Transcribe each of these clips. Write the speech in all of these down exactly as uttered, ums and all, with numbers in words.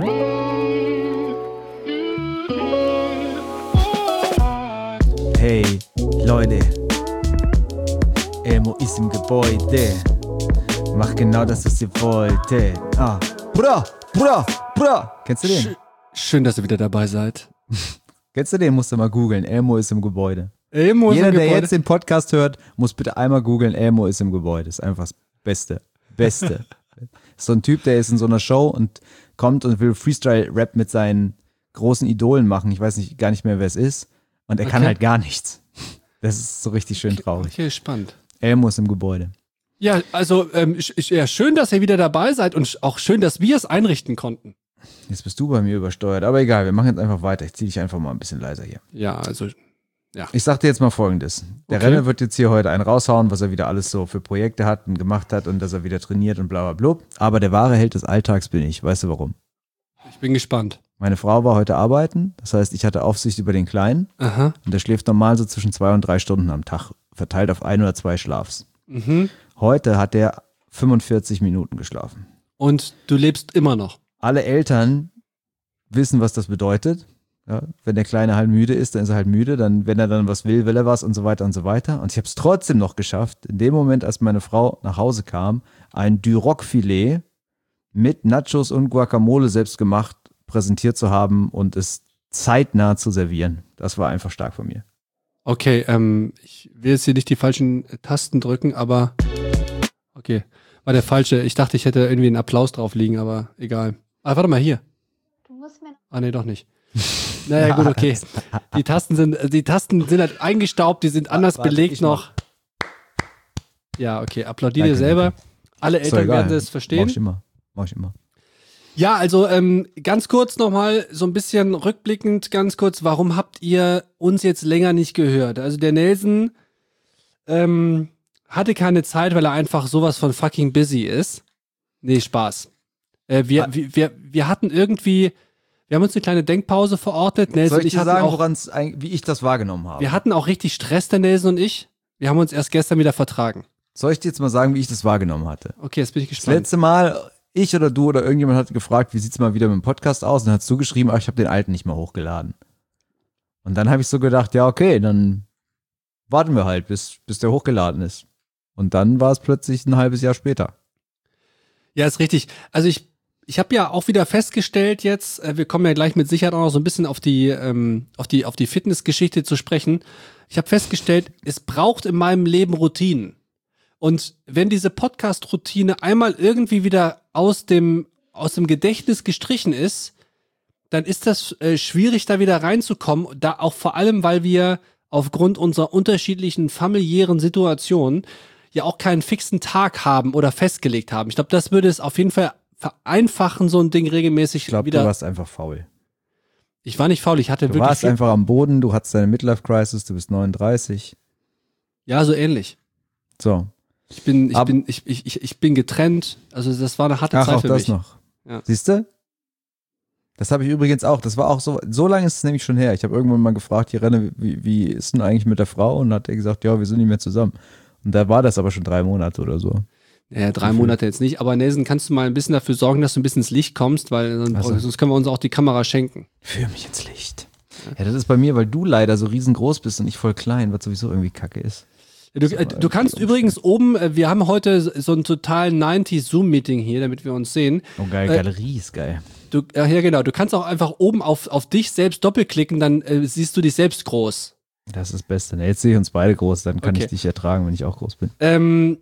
Hey, Leute, Elmo ist im Gebäude. Mach genau das, was ihr wolltet. Ah, Bruder, Bruder, Bruder. Kennst du den? Sch- Schön, dass ihr wieder dabei seid. Kennst du den? Musst du mal googeln. Elmo ist im Gebäude. Elmo ist Jeder, im der Gebäude. jetzt den Podcast hört, muss bitte einmal googeln. Elmo ist im Gebäude. Ist einfach das Beste. Beste. Ist so ein Typ, der ist in so einer Show und kommt und will Freestyle-Rap mit seinen großen Idolen machen. Ich weiß nicht, gar nicht mehr, wer es ist. Und er kann Okay. halt gar nichts. Das ist so richtig schön traurig. Okay, spannend. Elmo ist im Gebäude. Ja, also ähm, sch- ja, schön, dass ihr wieder dabei seid und sch- auch schön, dass wir es einrichten konnten. Jetzt bist du bei mir übersteuert. Aber egal, wir machen jetzt einfach weiter. Ich zieh dich einfach mal ein bisschen leiser hier. Ja, also Ich sag dir jetzt mal Folgendes. Der Okay. Renner wird jetzt hier heute einen raushauen, was er wieder alles so für Projekte hat und gemacht hat und dass er wieder trainiert und bla bla bla. Aber der wahre Held des Alltags bin ich. Weißt du warum? ich bin gespannt. Meine Frau war heute arbeiten. Das heißt, ich hatte Aufsicht über den Kleinen. Aha. Und der schläft normal so zwischen zwei und drei Stunden am Tag. Verteilt auf ein oder zwei Schlafs. Mhm. Heute hat er fünfundvierzig Minuten geschlafen. Und du lebst immer noch. Alle Eltern wissen, was das bedeutet. Ja, wenn der Kleine halt müde ist, dann ist er halt müde. Dann, wenn er dann was will, will er was und so weiter und so weiter. Und ich habe es trotzdem noch geschafft, in dem Moment, als meine Frau nach Hause kam, ein Duroc-Filet mit Nachos und Guacamole selbst gemacht präsentiert zu haben und es zeitnah zu servieren. Das war einfach stark von mir. Okay, ähm, ich will jetzt hier nicht die falschen Tasten drücken, aber okay, war der falsche. Ich dachte, ich hätte irgendwie einen Applaus drauf liegen, aber egal. Ah, warte mal, hier. Du musst mir Ah, nee, doch nicht. Naja, gut, okay. Die Tasten sind, die Tasten sind halt eingestaubt, die sind anders Warte, belegt ich noch. Ja, okay, applaudier dir Danke, selber. danke. Alle Ist doch Eltern egal. werden das Mach verstehen. ich immer. Mach ich immer. Ja, also ähm, ganz kurz nochmal, so ein bisschen rückblickend, ganz kurz, warum habt ihr uns jetzt länger nicht gehört? Also der Nelson ähm, hatte keine Zeit, weil er einfach sowas von fucking busy ist. Nee, Spaß. Äh, wir, Ah. wir, wir, wir hatten irgendwie, wir haben uns eine kleine Denkpause verordnet. Nelson Soll und ich ich dir hatten sagen, auch, woran's, eig- wie ich das wahrgenommen habe? wir hatten auch richtig Stress, der Nelson und ich. Wir haben uns erst gestern wieder vertragen. Soll ich dir jetzt mal sagen, wie ich das wahrgenommen hatte? Okay, jetzt bin ich Das gespannt. letzte Mal, ich oder du oder irgendjemand hat gefragt, wie sieht's mal wieder mit dem Podcast aus? Und dann hast du geschrieben, ach, ich habe den alten nicht mehr hochgeladen. Und dann habe ich so gedacht, ja, okay, dann warten wir halt, bis, bis der hochgeladen ist. Und dann war es plötzlich ein halbes Jahr später. Ja, ist richtig. Also ich, ich habe ja auch wieder festgestellt jetzt, äh, wir kommen ja gleich mit Sicherheit auch noch so ein bisschen auf die, ähm, auf die, auf die Fitnessgeschichte zu sprechen. Ich habe festgestellt, es braucht in meinem Leben Routinen. Und wenn diese Podcast-Routine einmal irgendwie wieder aus dem, aus dem Gedächtnis gestrichen ist, dann ist das äh, schwierig, da wieder reinzukommen. Da auch vor allem, weil wir aufgrund unserer unterschiedlichen familiären Situationen ja auch keinen fixen Tag haben oder festgelegt haben. Ich glaube, das würde es auf jeden Fall vereinfachen, so ein Ding regelmäßig Ich glaube, wieder. du warst einfach faul. Ich war nicht faul, ich hatte Du wirklich warst viel, einfach am Boden, du hattest deine Midlife-Crisis, du bist neununddreißig. ja, so ähnlich. So. Ich bin, ich Ab- bin, ich, ich, ich, ich bin getrennt. Also das war eine harte Ach, Zeit auch für das mich. noch. Ja. Siehst du? Das habe ich übrigens auch. Das war auch so, so lange ist es nämlich schon her. Ich habe irgendwann mal gefragt, hier Renne, wie, wie ist denn eigentlich mit der Frau? Und dann hat er gesagt, ja, wir sind nicht mehr zusammen. Und da war das aber schon drei Monate oder so. Naja, drei Monate jetzt nicht. Aber Nelson, kannst du mal ein bisschen dafür sorgen, dass du ein bisschen ins Licht kommst, weil sonst, Ach so. sonst können wir uns auch die Kamera schenken. Führ mich ins Licht. Ja, das ist bei mir, weil du leider so riesengroß bist und ich voll klein, was sowieso irgendwie kacke ist. Du, äh, du kannst übrigens oben, äh, wir haben heute so ein total neunziger Zoom-Meeting hier, damit wir uns sehen. Oh geil, Äh, Galerie ist geil. Du, ja, ja, genau. Du kannst auch einfach oben auf, auf dich selbst doppelklicken, dann äh, siehst du dich selbst groß. Das ist das Beste. Ne, jetzt sehe ich uns beide groß, dann kann Okay. ich dich ertragen, wenn ich auch groß bin. Ähm,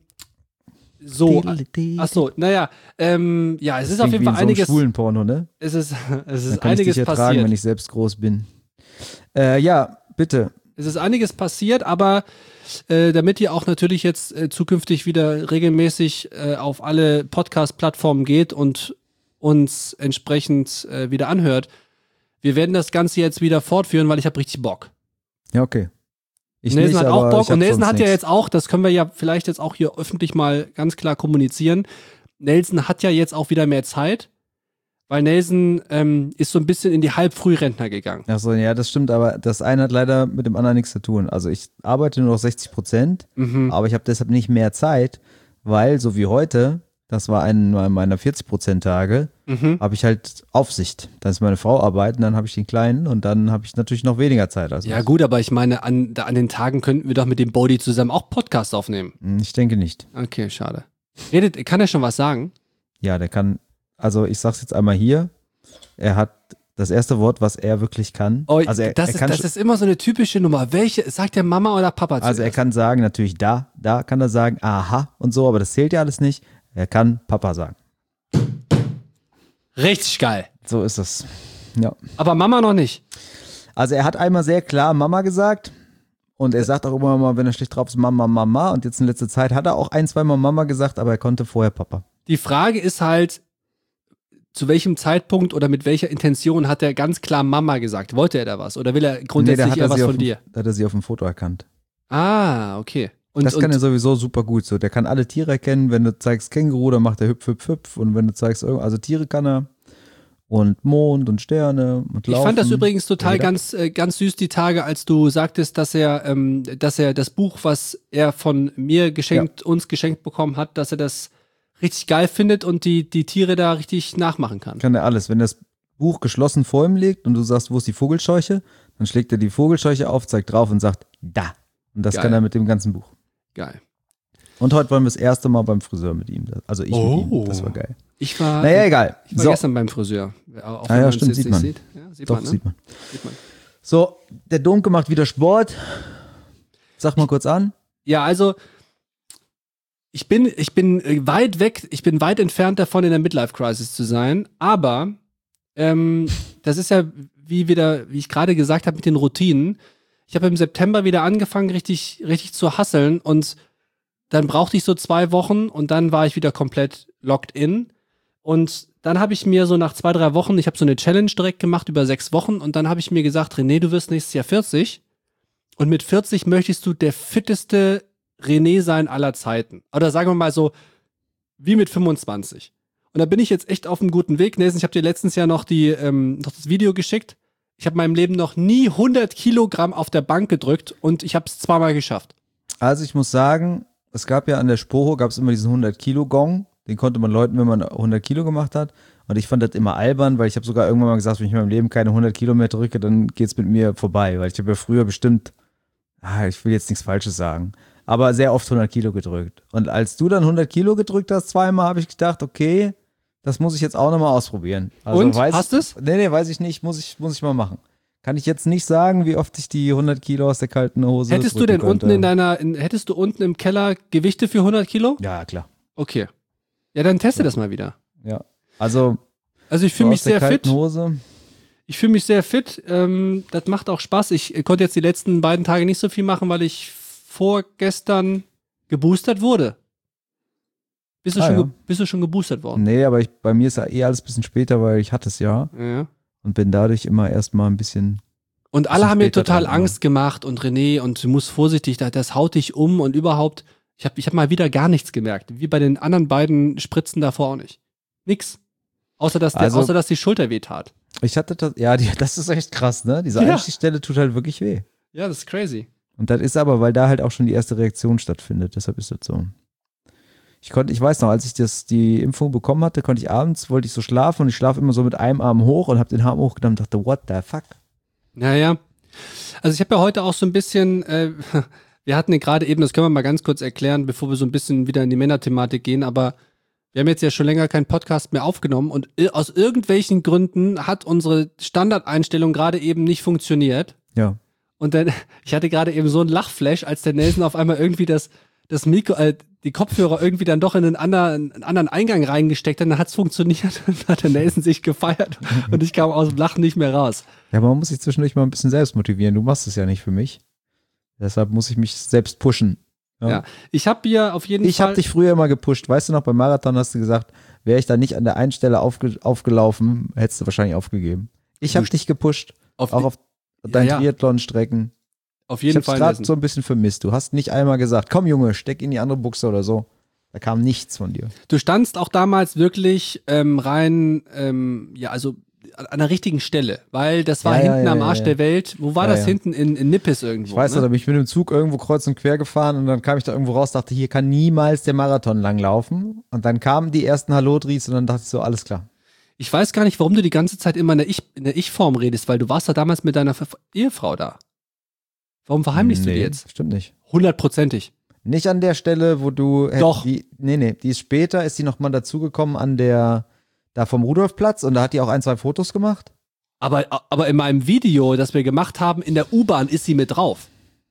so, ach so, naja, ähm, ja, es Das ist auf klingt jeden wie Fall in so einem einiges, schwulen Porno, ne? es ist, es Dann ist kann ich einiges dich ertragen, passiert. wenn ich selbst groß bin. Äh, ja, bitte. Es ist einiges passiert, aber äh, damit ihr auch natürlich jetzt äh, zukünftig wieder regelmäßig äh, auf alle Podcast-Plattformen geht und uns entsprechend äh, wieder anhört, wir werden das Ganze jetzt wieder fortführen, weil ich habe richtig Bock. Ja, okay. Ich Nelson nicht, hat auch aber Bock ich hab und Nelson sonst hat ja nichts. jetzt auch, das können wir ja vielleicht jetzt auch hier öffentlich mal ganz klar kommunizieren, Nelson hat ja jetzt auch wieder mehr Zeit, weil Nelson ähm, ist so ein bisschen in die Halbfrührentner gegangen. Ach so, ja, das stimmt, aber das eine hat leider mit dem anderen nichts zu tun. Also ich arbeite nur noch sechzig Prozent, Mhm. aber ich habe deshalb nicht mehr Zeit, weil, so wie heute, das war einer meiner vierzig-Prozent-Tage, Mhm. habe ich halt Aufsicht. Dann ist meine Frau arbeiten, dann habe ich den Kleinen und dann habe ich natürlich noch weniger Zeit. Als Ja gut, aber ich meine, an, da- an den Tagen könnten wir doch mit dem Bodhi zusammen auch Podcast aufnehmen. Ich denke nicht. Okay, schade. Redet, kann er schon was sagen? Ja, der kann, also ich sag's jetzt einmal hier, er hat das erste Wort, was er wirklich kann. Oh, also er, das, er ist, kann das schon- ist immer so eine typische Nummer. Welche, sagt der Mama oder Papa Also er zuerst? kann sagen, natürlich da, da kann er sagen, aha und so, aber das zählt ja alles nicht. Er kann Papa sagen. Richtig geil. So ist es. Ja. Aber Mama noch nicht. Also er hat einmal sehr klar Mama gesagt und er sagt auch immer mal, wenn er schlecht drauf ist, Mama, Mama. Und jetzt in letzter Zeit hat er auch ein, zwei Mal Mama gesagt, aber er konnte vorher Papa. Die Frage ist halt, zu welchem Zeitpunkt oder mit welcher Intention hat er ganz klar Mama gesagt? Wollte er da was? Oder will er grundsätzlich da hat eher er was sie von auf, dir? Da hat er sie auf dem Foto erkannt. Ah, okay. Und, das kann und, er sowieso super gut. So, der kann alle Tiere erkennen. Wenn du zeigst Känguru, dann macht er hüpf, hüpf, hüpf. Und wenn du zeigst, irgend- also Tiere kann er. Und Mond und Sterne und ich Laufen. fand das übrigens total Jeder. ganz, äh, ganz süß, die Tage, als du sagtest, dass er, ähm, dass er das Buch, was er von mir geschenkt, uns geschenkt bekommen hat, dass er das richtig geil findet und die, die Tiere da richtig nachmachen kann. Kann er alles. Wenn das Buch geschlossen vor ihm liegt und du sagst, wo ist die Vogelscheuche, dann schlägt er die Vogelscheuche auf, zeigt drauf und sagt, da. Und das Geil. kann er mit dem ganzen Buch. Geil. Und heute waren wir das erste Mal beim Friseur mit ihm. Also ich Oh. mit ihm. Das war geil. Ich war, Naja, egal. ich war So, gestern beim Friseur. Auch Ah wenn ja, man's stimmt, jetzt sieht nicht man. Sieht. Ja, sieht doch, man, ne? sieht man. Sieht man. So, der Domke macht wieder Sport. Sag mal kurz an. Ja, also ich bin, ich bin äh, weit weg, ich bin weit entfernt davon, in der Midlife-Crisis zu sein, aber ähm, das ist ja, wie wieder, wie ich gerade gesagt habe, mit den Routinen. Ich habe im September wieder angefangen, richtig, richtig zu hasseln und dann brauchte ich so zwei Wochen und dann war ich wieder komplett locked in. Und dann habe ich mir so nach zwei, drei Wochen, ich habe so eine Challenge direkt gemacht über sechs Wochen und dann habe ich mir gesagt, René, du wirst nächstes Jahr vierzig und mit vierzig möchtest du der fitteste René sein aller Zeiten. Oder sagen wir mal so, wie mit fünfundzwanzig. Und da bin ich jetzt echt auf einem guten Weg. Nelson, ich habe dir letztens ja noch, die, ähm, noch das Video geschickt. Ich habe in meinem Leben noch nie hundert Kilogramm auf der Bank gedrückt und ich habe es zweimal geschafft. Also ich muss sagen, es gab ja an der Spoho, gab es immer diesen hundert-Kilo-Gong. Den konnte man läuten, wenn man hundert Kilo gemacht hat. Und ich fand das immer albern, weil ich habe sogar irgendwann mal gesagt, wenn ich in meinem Leben keine hundert Kilo mehr drücke, dann geht's mit mir vorbei. Weil ich habe ja früher bestimmt, ah, ich will jetzt nichts Falsches sagen, aber sehr oft hundert Kilo gedrückt. Und als du dann hundert Kilo gedrückt hast, zweimal, habe ich gedacht, okay, das muss ich jetzt auch nochmal ausprobieren. Also Und? weiß, Hast du's? Nee, nee, weiß ich nicht, muss ich, muss ich mal machen. Kann ich jetzt nicht sagen, wie oft ich die hundert Kilo aus der kalten Hose Hättest du drücken denn könnte. unten in deiner, in, hättest du unten im Keller Gewichte für hundert Kilo? Ja, klar. Okay. Ja, dann teste das mal wieder. Ja. Also, Also ich so fühle mich aus der sehr fit. kalten Hose. Ich fühle mich sehr fit. Ähm, das macht auch Spaß. Ich äh, konnte jetzt die letzten beiden Tage nicht so viel machen, weil ich vorgestern geboostert wurde. Bist du, Ah, schon, ja. ge bist du schon geboostert worden? Nee, aber ich, bei mir ist ja eh alles ein bisschen später, weil ich hatte es ja Ja. und bin dadurch immer erstmal ein bisschen. Und alle Bisschen haben mir später total dran, Angst gemacht und René und du musst vorsichtig, das, das haut dich um und überhaupt. Ich habe ich hab mal wieder gar nichts gemerkt. Wie bei den anderen beiden Spritzen davor auch nicht. Nix. Außer dass, der, Also- außer, dass die Schulter weh tat. Ich hatte das, ja, die, das ist echt krass, ne? Diese Ja. Einstichstelle tut halt wirklich weh. Ja, das ist crazy. Und das ist aber, weil da halt auch schon die erste Reaktion stattfindet. Deshalb ist das so. Ich konnte, ich weiß noch, als ich das, die Impfung bekommen hatte, konnte ich abends, wollte ich so schlafen und ich schlafe immer so mit einem Arm hoch und habe den Arm hochgenommen und dachte, what the fuck? Naja. Also ich habe ja heute auch so ein bisschen, äh, wir hatten ja gerade eben, das können wir mal ganz kurz erklären, bevor wir so ein bisschen wieder in die Männerthematik gehen, aber wir haben jetzt ja schon länger keinen Podcast mehr aufgenommen und i- aus irgendwelchen Gründen hat unsere Standardeinstellung gerade eben nicht funktioniert. Ja. Und dann, ich hatte gerade eben so einen Lachflash, als der Nelson auf einmal irgendwie das, das Mikro, äh, die Kopfhörer irgendwie dann doch in einen anderen, einen anderen Eingang reingesteckt hat, dann hat's funktioniert. Dann hat der Nelson sich gefeiert und ich kam aus dem Lachen nicht mehr raus. Ja, aber man muss sich zwischendurch mal ein bisschen selbst motivieren. Du machst es ja nicht für mich. Deshalb muss ich mich selbst pushen. Ja. Ich habe hier auf jeden Ich Fall. habe dich früher immer gepusht. Weißt du noch, beim Marathon hast du gesagt, wäre ich da nicht an der einen Stelle aufge aufgelaufen, hättest du wahrscheinlich aufgegeben. Ich habe Du- dich gepusht, auf, auch auf deinen ja. Triathlon-Strecken. auf Ich jeden habe Fall. es gerade Nelson. so ein bisschen vermisst. Du hast nicht einmal gesagt, komm Junge, steck in die andere Buchse oder so. Da kam nichts von dir. Du standst auch damals wirklich ähm, rein, ähm, ja, also an an der richtigen Stelle, weil das war Ja, ja, hinten ja, am ja, Arsch ja. der Welt. Wo war Ja, das ja. hinten? In, in Nippes irgendwo. Ich weiß noch, ne? da bin ich mit dem Zug irgendwo kreuz und quer gefahren und dann kam ich da irgendwo raus, dachte, hier kann niemals der Marathon langlaufen. Und dann kamen die ersten Hallodris und dann dachte ich so, alles klar. Ich weiß gar nicht, warum du die ganze Zeit immer in der Ich- in der Ich-Form redest, weil du warst ja damals mit deiner Ver- Ehefrau da. Warum verheimlichst du nee, die jetzt? Stimmt nicht. Hundertprozentig. Nicht an der Stelle, wo du. hätt- Doch. Die, nee, nee, die ist später, ist die nochmal dazugekommen an der, da vom Rudolfplatz und da hat die auch ein, zwei Fotos gemacht. Aber, aber in meinem Video, das wir gemacht haben, in der U-Bahn ist sie mit drauf.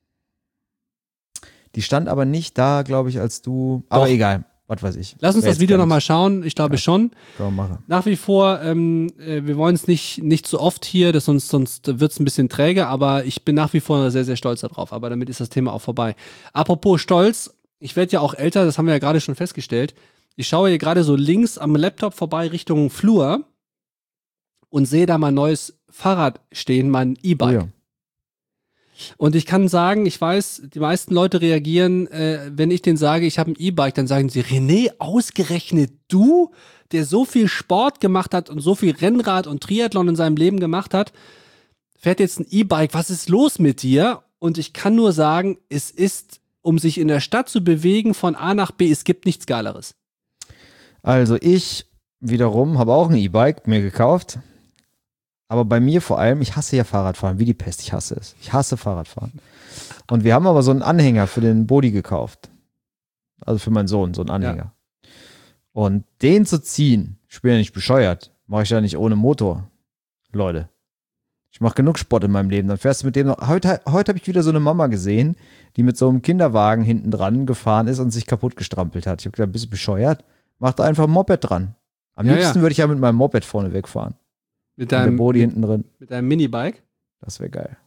Die stand aber nicht da, glaube ich, als du. Aber Doch. egal, was weiß ich. Lass uns Wer das jetzt Video gar nochmal nicht- schauen. Ich glaube Ja. schon. Können wir machen. Nach wie vor, ähm, äh, wir wollen es nicht, nicht so oft hier, das sonst, sonst wird es ein bisschen träge, aber ich bin nach wie vor sehr, sehr stolz darauf. Aber damit ist das Thema auch vorbei. Apropos Stolz, ich werde ja auch älter, das haben wir ja gerade schon festgestellt. Ich schaue hier gerade so links am Laptop vorbei Richtung Flur und sehe da mein neues Fahrrad stehen, mein Oh, E-Bike. ja. Und ich kann sagen, ich weiß, die meisten Leute reagieren, äh, wenn ich denen sage, ich habe ein E-Bike, dann sagen sie, René, ausgerechnet du, der so viel Sport gemacht hat und so viel Rennrad und Triathlon in seinem Leben gemacht hat, fährt jetzt ein E-Bike, was ist los mit dir? Und ich kann nur sagen, es ist, um sich in der Stadt zu bewegen von A nach B, es gibt nichts Geileres. Also ich wiederum habe auch ein E-Bike mir gekauft. Aber bei mir vor allem, ich hasse ja Fahrradfahren, wie die Pest, ich hasse es. Ich hasse Fahrradfahren. Und wir haben aber so einen Anhänger für den Body gekauft. Also für meinen Sohn, so einen Anhänger. Und den zu ziehen, ich bin ja nicht bescheuert, mache ich ja nicht ohne Motor. Leute, ich mache genug Sport in meinem Leben. Dann fährst du mit dem noch. Heute, heute habe ich wieder so eine Mama gesehen, die mit so einem Kinderwagen hinten dran gefahren ist und sich kaputt gestrampelt hat. Ich habe gedacht, bist du bescheuert? Mach da einfach ein Moped dran. Am Ja, liebsten ja. würde ich ja mit meinem Moped vorne wegfahren. Mit Und der deinem, Body mit, hinten drin. mit deinem Minibike. Das wäre geil.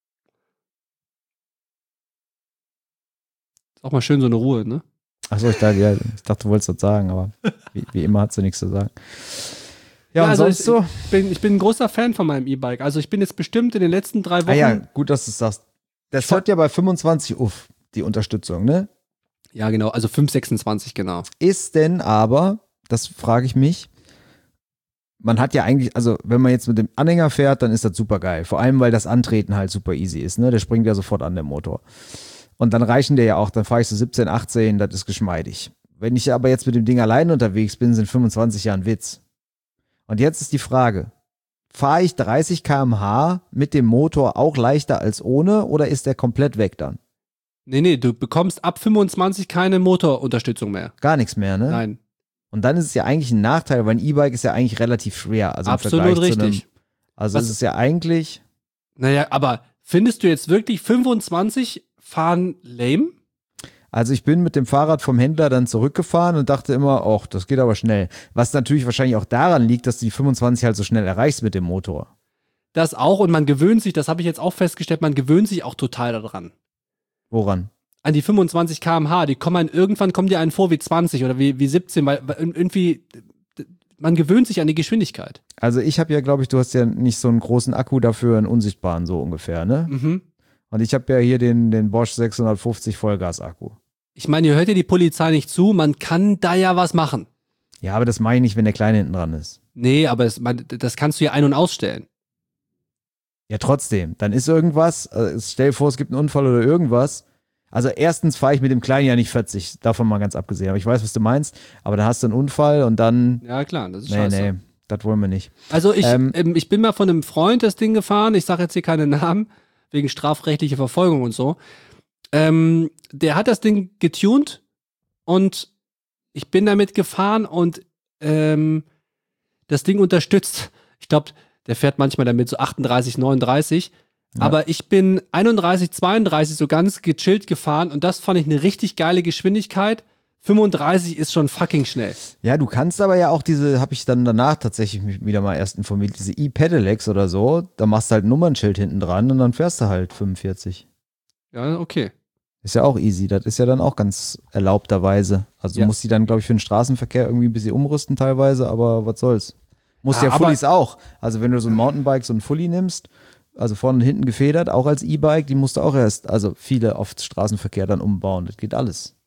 Ist auch mal schön so eine Ruhe, ne? Achso, ich dachte, ja, ich dachte, du wolltest das sagen, aber wie, wie immer hat sie nichts zu sagen. Ja, Ja, und also sonst ich- so? Ich bin, ich bin ein großer Fan von meinem E-Bike. Also ich bin jetzt bestimmt in den letzten drei Wochen. Ah ja, gut, dass du es sagst. Das Ich hört ja bei fünfundzwanzig auf, die Unterstützung, ne? Ja, genau, also fünf sechsundzwanzig, genau. Ist denn aber, das frage ich mich, man hat ja eigentlich, also wenn man jetzt mit dem Anhänger fährt, dann ist das super geil. Vor allem, weil das Antreten halt super easy ist, ne? Der springt ja sofort an, der Motor. Und dann reichen der ja auch, dann fahre ich so siebzehn, achtzehn, das ist geschmeidig. Wenn ich aber jetzt mit dem Ding allein unterwegs bin, sind fünfundzwanzig Jahre ein Witz. Und jetzt ist die Frage, fahre ich dreißig Kilometer pro Stunde mit dem Motor auch leichter als ohne oder ist der komplett weg dann? Nee, nee, du bekommst ab fünfundzwanzig keine Motorunterstützung mehr. Gar nichts mehr, ne? Nein, Und dann ist es ja eigentlich ein Nachteil, weil ein E-Bike ist ja eigentlich relativ schwer. Also im absolut Vergleich zu einem, richtig. also Was- es ist ja eigentlich, Naja, aber findest du jetzt wirklich fünfundzwanzig fahren lame? also ich bin mit dem Fahrrad vom Händler dann zurückgefahren und dachte immer, ach, das geht aber schnell. Was natürlich wahrscheinlich auch daran liegt, dass du die fünfundzwanzig halt so schnell erreichst mit dem Motor. Das auch und man gewöhnt sich, das habe ich jetzt auch festgestellt, man gewöhnt sich auch total daran. Woran? An die fünfundzwanzig Kilometer pro Stunde, die kommen einem, irgendwann kommen dir einen vor wie zwanzig oder wie, wie siebzehn, weil, weil irgendwie, man gewöhnt sich an die Geschwindigkeit. Also ich habe ja, glaube ich, du hast ja nicht so einen großen Akku dafür, einen unsichtbaren so ungefähr, ne? Mhm. Und ich habe ja hier den, den Bosch sechshundertfünfzig Vollgas-Akku. Ich meine, ihr hört ja die Polizei nicht zu, man kann da ja was machen. Ja, aber das mache ich nicht, wenn der Kleine hinten dran ist. Nee, aber das, man, das kannst du ja ein- und ausstellen. Ja, trotzdem. Dann ist irgendwas, äh, stell dir vor, es gibt einen Unfall oder irgendwas. Also erstens fahre ich mit dem Kleinen ja nicht vierzig, davon mal ganz abgesehen. Aber ich weiß, was du meinst. Aber dann hast du einen Unfall und dann, Ja, klar, das ist nee, scheiße. nee, das wollen wir nicht. Also ich, Ähm, ähm, ich bin mal von einem Freund das Ding gefahren, ich sage jetzt hier keine Namen, wegen strafrechtlicher Verfolgung und so. Ähm, der hat das Ding getuned und ich bin damit gefahren und ähm, das Ding unterstützt. Ich glaube, der fährt manchmal damit so achtunddreißig, neununddreißig. Ja. Aber ich bin einunddreißig, zweiunddreißig so ganz gechillt gefahren und das fand ich eine richtig geile Geschwindigkeit. fünfunddreißig ist schon fucking schnell. Ja, du kannst aber ja auch diese, habe ich dann danach tatsächlich mich wieder mal erst informiert, diese E-Pedelecs oder so, da machst du halt ein Nummernschild hinten dran und dann fährst du halt fünfundvierzig. Ja, okay. Ist ja auch easy, das ist ja dann auch ganz erlaubterweise. Also du Ja. musst die dann, glaube ich, für den Straßenverkehr irgendwie ein bisschen umrüsten teilweise, aber was soll's. Musst Ja, ja aber- Fullies auch. Also wenn du so ein Mountainbike, so ein Fully nimmst, also vorne und hinten gefedert, auch als E-Bike, die musst du auch erst, also viele auf Straßenverkehr dann umbauen. Das geht alles.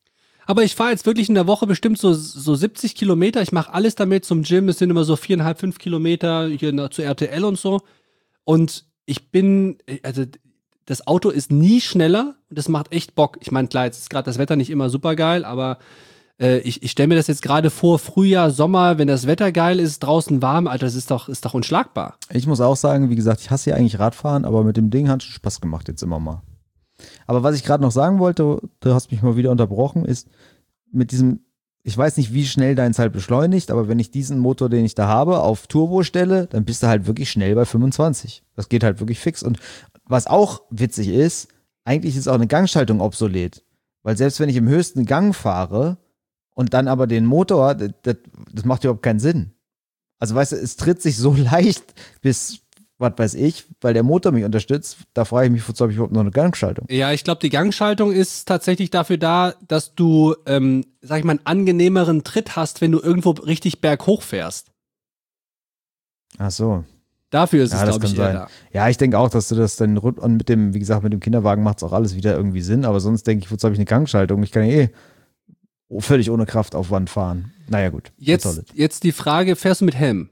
Aber ich fahre jetzt wirklich in der Woche bestimmt so, so siebzig Kilometer. Ich mache alles damit zum Gym. Es sind immer so viereinhalb, fünf Kilometer hier nach, zu R T L und so. Und ich bin, also das Auto ist nie schneller und das macht echt Bock. Ich meine, klar, jetzt ist gerade das Wetter nicht immer super geil, aber äh, ich, ich stelle mir das jetzt gerade vor, Frühjahr, Sommer, wenn das Wetter geil ist, draußen warm, Alter, das ist doch, ist doch unschlagbar. Ich muss auch sagen, wie gesagt, ich hasse ja eigentlich Radfahren, aber mit dem Ding hat es Spaß gemacht jetzt immer mal. Aber was ich gerade noch sagen wollte, du hast mich mal wieder unterbrochen, ist mit diesem, ich weiß nicht, wie schnell deins halt beschleunigt, aber wenn ich diesen Motor, den ich da habe, auf Turbo stelle, dann bist du halt wirklich schnell bei fünfundzwanzig. Das geht halt wirklich fix. Und was auch witzig ist, eigentlich ist auch eine Gangschaltung obsolet. Weil selbst wenn ich im höchsten Gang fahre und dann aber den Motor, das, das, das macht überhaupt keinen Sinn. Also weißt du, es tritt sich so leicht bis, was weiß ich, weil der Motor mich unterstützt, da frage ich mich, wozu habe ich überhaupt noch eine Gangschaltung? Ja, ich glaube, die Gangschaltung ist tatsächlich dafür da, dass du, ähm, sag ich mal, einen angenehmeren Tritt hast, wenn du irgendwo richtig berghoch fährst. Ach so. Dafür ist Ja, es, das glaube ich, kann eher sein. da. Ja, ich denke auch, dass du das dann rund- und mit dem, wie gesagt, mit dem Kinderwagen macht es auch alles wieder irgendwie Sinn, aber sonst denke ich, wozu habe ich eine Gangschaltung? Ich kann ja eh völlig ohne Kraftaufwand fahren. Naja, gut. Jetzt, jetzt die Frage, fährst du mit Helm?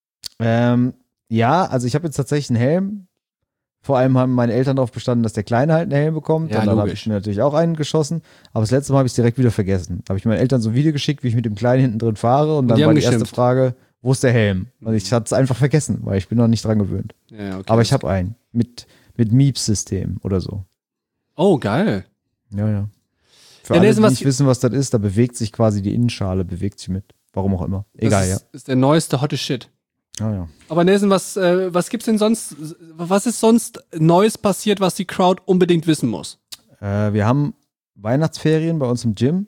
Ähm, ja, also ich habe jetzt tatsächlich einen Helm. Vor allem haben meine Eltern darauf bestanden, dass der Kleine halt einen Helm bekommt. Ja, und dann habe logisch. ich mir natürlich auch einen geschossen. Aber das letzte Mal habe ich es direkt wieder vergessen. Da habe ich meinen Eltern so ein Video geschickt, wie ich mit dem Kleinen hinten drin fahre. Und dann die war haben die erste geschimpft. Frage, wo ist der Helm? Und ich hatte es einfach vergessen, weil ich bin noch nicht dran gewöhnt. Ja, okay. Aber ich habe einen mit, mit Miep-System oder so. Oh, geil. Ja, ja. Für Ja, alle, Nelson, die was- nicht wissen, was das ist, da bewegt sich quasi die Innenschale, bewegt sich mit. Warum auch immer. Egal, das ist, ist der neueste hotte Shit. ja. Ah, ja. Aber Nelson, was, äh, was gibt's denn sonst, was ist sonst Neues passiert, was die Crowd unbedingt wissen muss? Äh, wir haben Weihnachtsferien bei uns im Gym.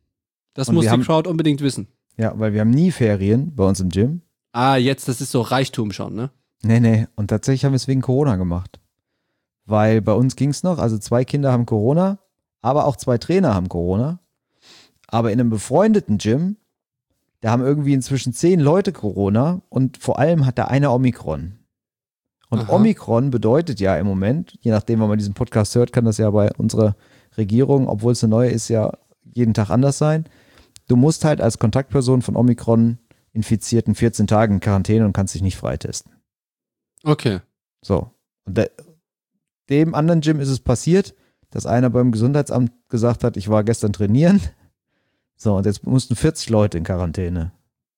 Das Und muss wir die haben- Crowd unbedingt wissen. Ja, weil wir haben nie Ferien bei uns im Gym. Ah, jetzt, das ist so Reichtum schon, ne? Nee, nee. Und tatsächlich haben wir es wegen Corona gemacht. Weil bei uns ging es noch, also zwei Kinder haben Corona, aber auch zwei Trainer haben Corona. Aber in einem befreundeten Gym, da haben irgendwie inzwischen zehn Leute Corona und vor allem hat da einer Omikron. Und Aha. Omikron bedeutet ja im Moment, je nachdem, wann man diesen Podcast hört, kann das ja bei unserer Regierung, obwohl es eine neue ist, ja jeden Tag anders sein. Du musst halt als Kontaktperson von Omikron Infizierten vierzehn Tage in Quarantäne und kannst dich nicht freitesten. Okay. So. Und de, dem anderen Gym ist es passiert, dass einer beim Gesundheitsamt gesagt hat, ich war gestern trainieren. So, und jetzt mussten vierzig Leute in Quarantäne.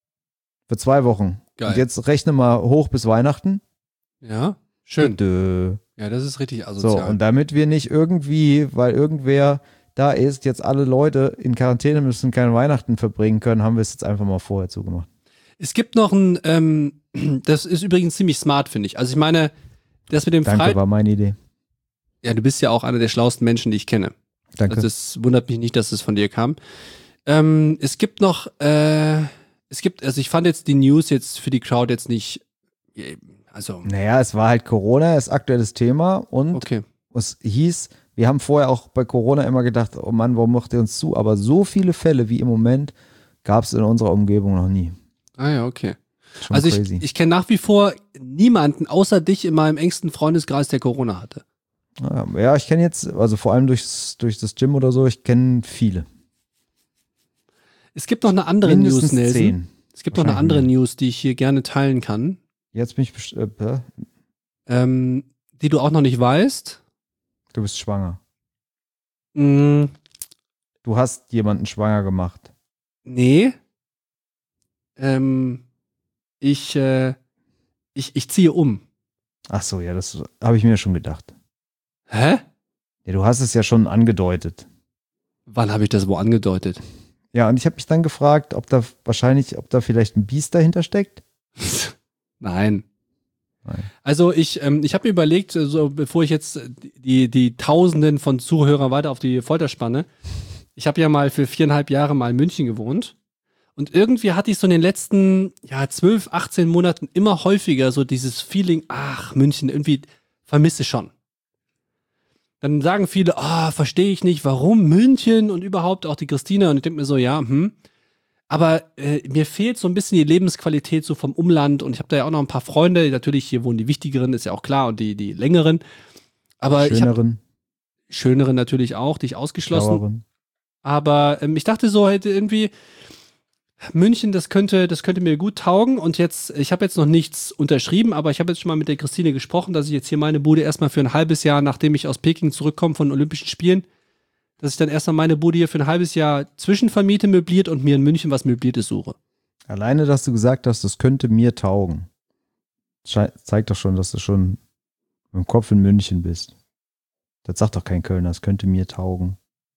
Für zwei Wochen. Geil. Und jetzt rechne mal hoch bis Weihnachten. Ja, schön. Dö. Ja, das ist richtig So, asozial. und damit wir nicht irgendwie, weil irgendwer da ist, jetzt alle Leute in Quarantäne müssen, keine Weihnachten verbringen können, haben wir es jetzt einfach mal vorher zugemacht. Es gibt noch ein, ähm, das ist übrigens ziemlich smart, finde ich. Also ich meine, das mit dem Danke, Frei... war meine Idee. Ja, du bist ja auch einer der schlauesten Menschen, die ich kenne. Danke. Also es wundert mich nicht, dass es von dir kam. Ähm, es gibt noch, äh, es gibt, also ich fand jetzt die News jetzt für die Crowd jetzt nicht, äh, also, naja, es war halt Corona, ist aktuelles Thema und okay. es hieß, wir haben vorher auch bei Corona immer gedacht, oh Mann, warum macht ihr uns zu? Aber so viele Fälle wie im Moment gab es in unserer Umgebung noch nie. Ah ja, okay. Schon Also crazy. ich, ich kenne nach wie vor niemanden außer dich in meinem engsten Freundeskreis, der Corona hatte. Ja, ja, ich kenne jetzt, also vor allem durchs, durch das Gym oder so, ich kenne viele. Es gibt noch eine andere Mindestens News, Nelson. zehn. Es gibt noch eine Wahrscheinlich andere mehr. News, die ich hier gerne teilen kann, Jetzt bin ich, best- äh, ähm, die du auch noch nicht weißt. du bist schwanger. Mm, Du hast jemanden schwanger gemacht. nee. Ähm, ich, äh, ich, ich ziehe um. Ach so, ja, das habe ich mir schon gedacht. Hä? Ja, du hast es ja schon angedeutet. Wann habe ich das wo angedeutet? Ja, und ich habe mich dann gefragt, ob da wahrscheinlich, ob da vielleicht ein Biest dahinter steckt. Nein. Nein. Also ich, ähm, ich habe mir überlegt, äh, so bevor ich jetzt äh, die, die Tausenden von Zuhörern weiter auf die Folter spanne, ich habe ja mal für viereinhalb Jahre mal in München gewohnt und irgendwie hatte ich so in den letzten ja, zwölf, achtzehn Monaten immer häufiger so dieses Feeling, ach München, irgendwie vermisse schon. Dann sagen viele, ah, verstehe ich nicht, warum München und überhaupt auch die Christina und ich denke mir so, ja, hm. Aber äh, mir fehlt so ein bisschen die Lebensqualität so vom Umland und ich habe da ja auch noch ein paar Freunde, natürlich hier wohnen die wichtigeren, ist ja auch klar, und die, die längeren. Aber ich habe Schöneren, schöneren natürlich auch, dich ausgeschlossen. schlaueren. Aber ähm, ich dachte so halt irgendwie, München, das könnte, das könnte mir gut taugen. Und jetzt, ich habe jetzt noch nichts unterschrieben, aber ich habe jetzt schon mal mit der Christine gesprochen, dass ich jetzt hier meine Bude erstmal für ein halbes Jahr, nachdem ich aus Peking zurückkomme von Olympischen Spielen, dass ich dann erstmal meine Bude hier für ein halbes Jahr zwischenvermiete, möbliert und mir in München was Möbliertes suche. Alleine, dass du gesagt hast, das könnte mir taugen, Schei- zeigt doch schon, dass du schon im Kopf in München bist. Das sagt doch kein Kölner, das könnte mir taugen.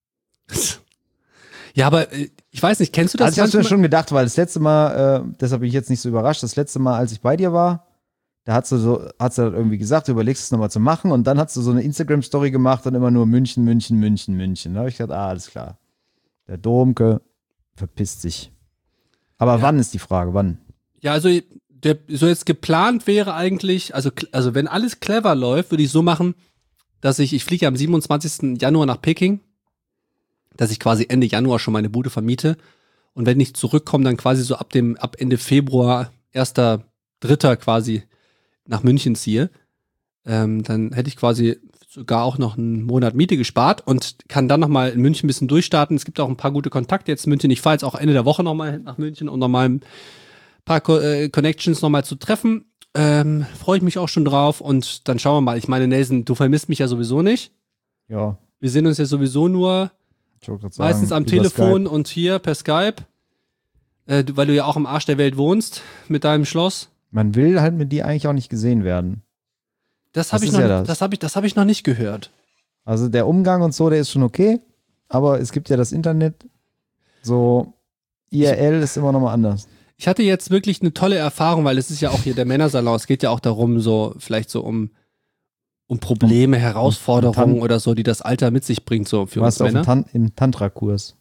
Ja, aber äh, ich weiß nicht, kennst du das? Also ich hab's mir manchmal? schon gedacht, weil das letzte Mal, äh, deshalb bin ich jetzt nicht so überrascht, das letzte Mal, als ich bei dir war, da hast du so, hast du irgendwie gesagt, du überlegst es nochmal zu machen und dann hast du so eine Instagram-Story gemacht und immer nur München, München, München, München. Da habe ich gedacht, ah, alles klar. Der Domke verpisst sich. Aber Ja. wann ist die Frage, wann? Ja, also der, so jetzt geplant wäre eigentlich, also, also wenn alles clever läuft, würde ich so machen, dass ich, ich fliege am siebenundzwanzigsten Januar nach Peking, dass ich quasi Ende Januar schon meine Bude vermiete und wenn ich zurückkomme, dann quasi so ab dem, ab Ende Februar, erster Dritter quasi nach München ziehe, ähm, dann hätte ich quasi sogar auch noch einen Monat Miete gespart und kann dann nochmal in München ein bisschen durchstarten. Es gibt auch ein paar gute Kontakte jetzt in München. Ich fahre jetzt auch Ende der Woche nochmal nach München, um nochmal ein paar Co äh, Connections nochmal zu treffen. Ähm, freue ich mich auch schon drauf und dann schauen wir mal. Ich meine, Nelson, du vermisst mich ja sowieso nicht. Ja, Wir sehen uns ja sowieso nur ich wollte gerade sagen, meistens am über Telefon Skype. und hier per Skype. Äh, du, weil du ja auch am Arsch der Welt wohnst mit deinem Schloss. Man will halt mit dir eigentlich auch nicht gesehen werden. Das habe Das ich, ist noch- ja das. das hab ich, das hab ich noch nicht gehört. Also der Umgang und so, der ist schon okay, aber es gibt ja das Internet. So, I R L ist immer noch mal anders. Ich hatte jetzt wirklich eine tolle Erfahrung, weil es ist ja auch hier der Männersalon. Es geht ja auch darum, so vielleicht so um, um Probleme, Herausforderungen Tan- oder so, die das Alter mit sich bringt, so für Du uns warst auf dem Männer. Tan im Tantra-Kurs.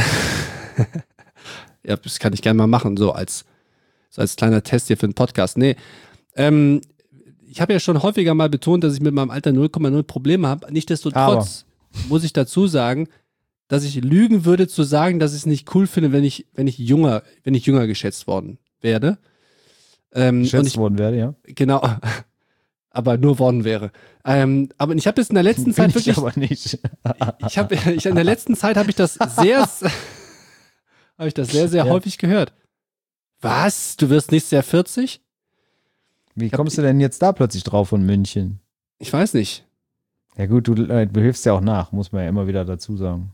Ja, das kann ich gerne mal machen, so als, so als kleiner Test hier für den Podcast. Nee, ähm, ich habe ja schon häufiger mal betont, dass ich mit meinem Alter null Komma null Probleme habe. Nichtsdestotrotz muss ich dazu sagen, dass ich lügen würde zu sagen, dass ich es nicht cool finde, wenn ich, wenn ich jünger, wenn ich jünger geschätzt worden werde. Ähm, und Geschätzt ich, worden werde, ja. genau, aber nur worden wäre. Ähm, aber ich habe das in der letzten Bin Zeit ich wirklich, aber nicht. ich habe, ich, in der letzten Zeit habe ich das sehr, habe ich das sehr, sehr Ja. häufig gehört. Was? Du wirst nächstes Jahr vierzig? Wie hab- kommst du denn jetzt da plötzlich drauf von München? Ich weiß nicht. Ja gut, du, äh, du hilfst ja auch nach, muss man ja immer wieder dazu sagen.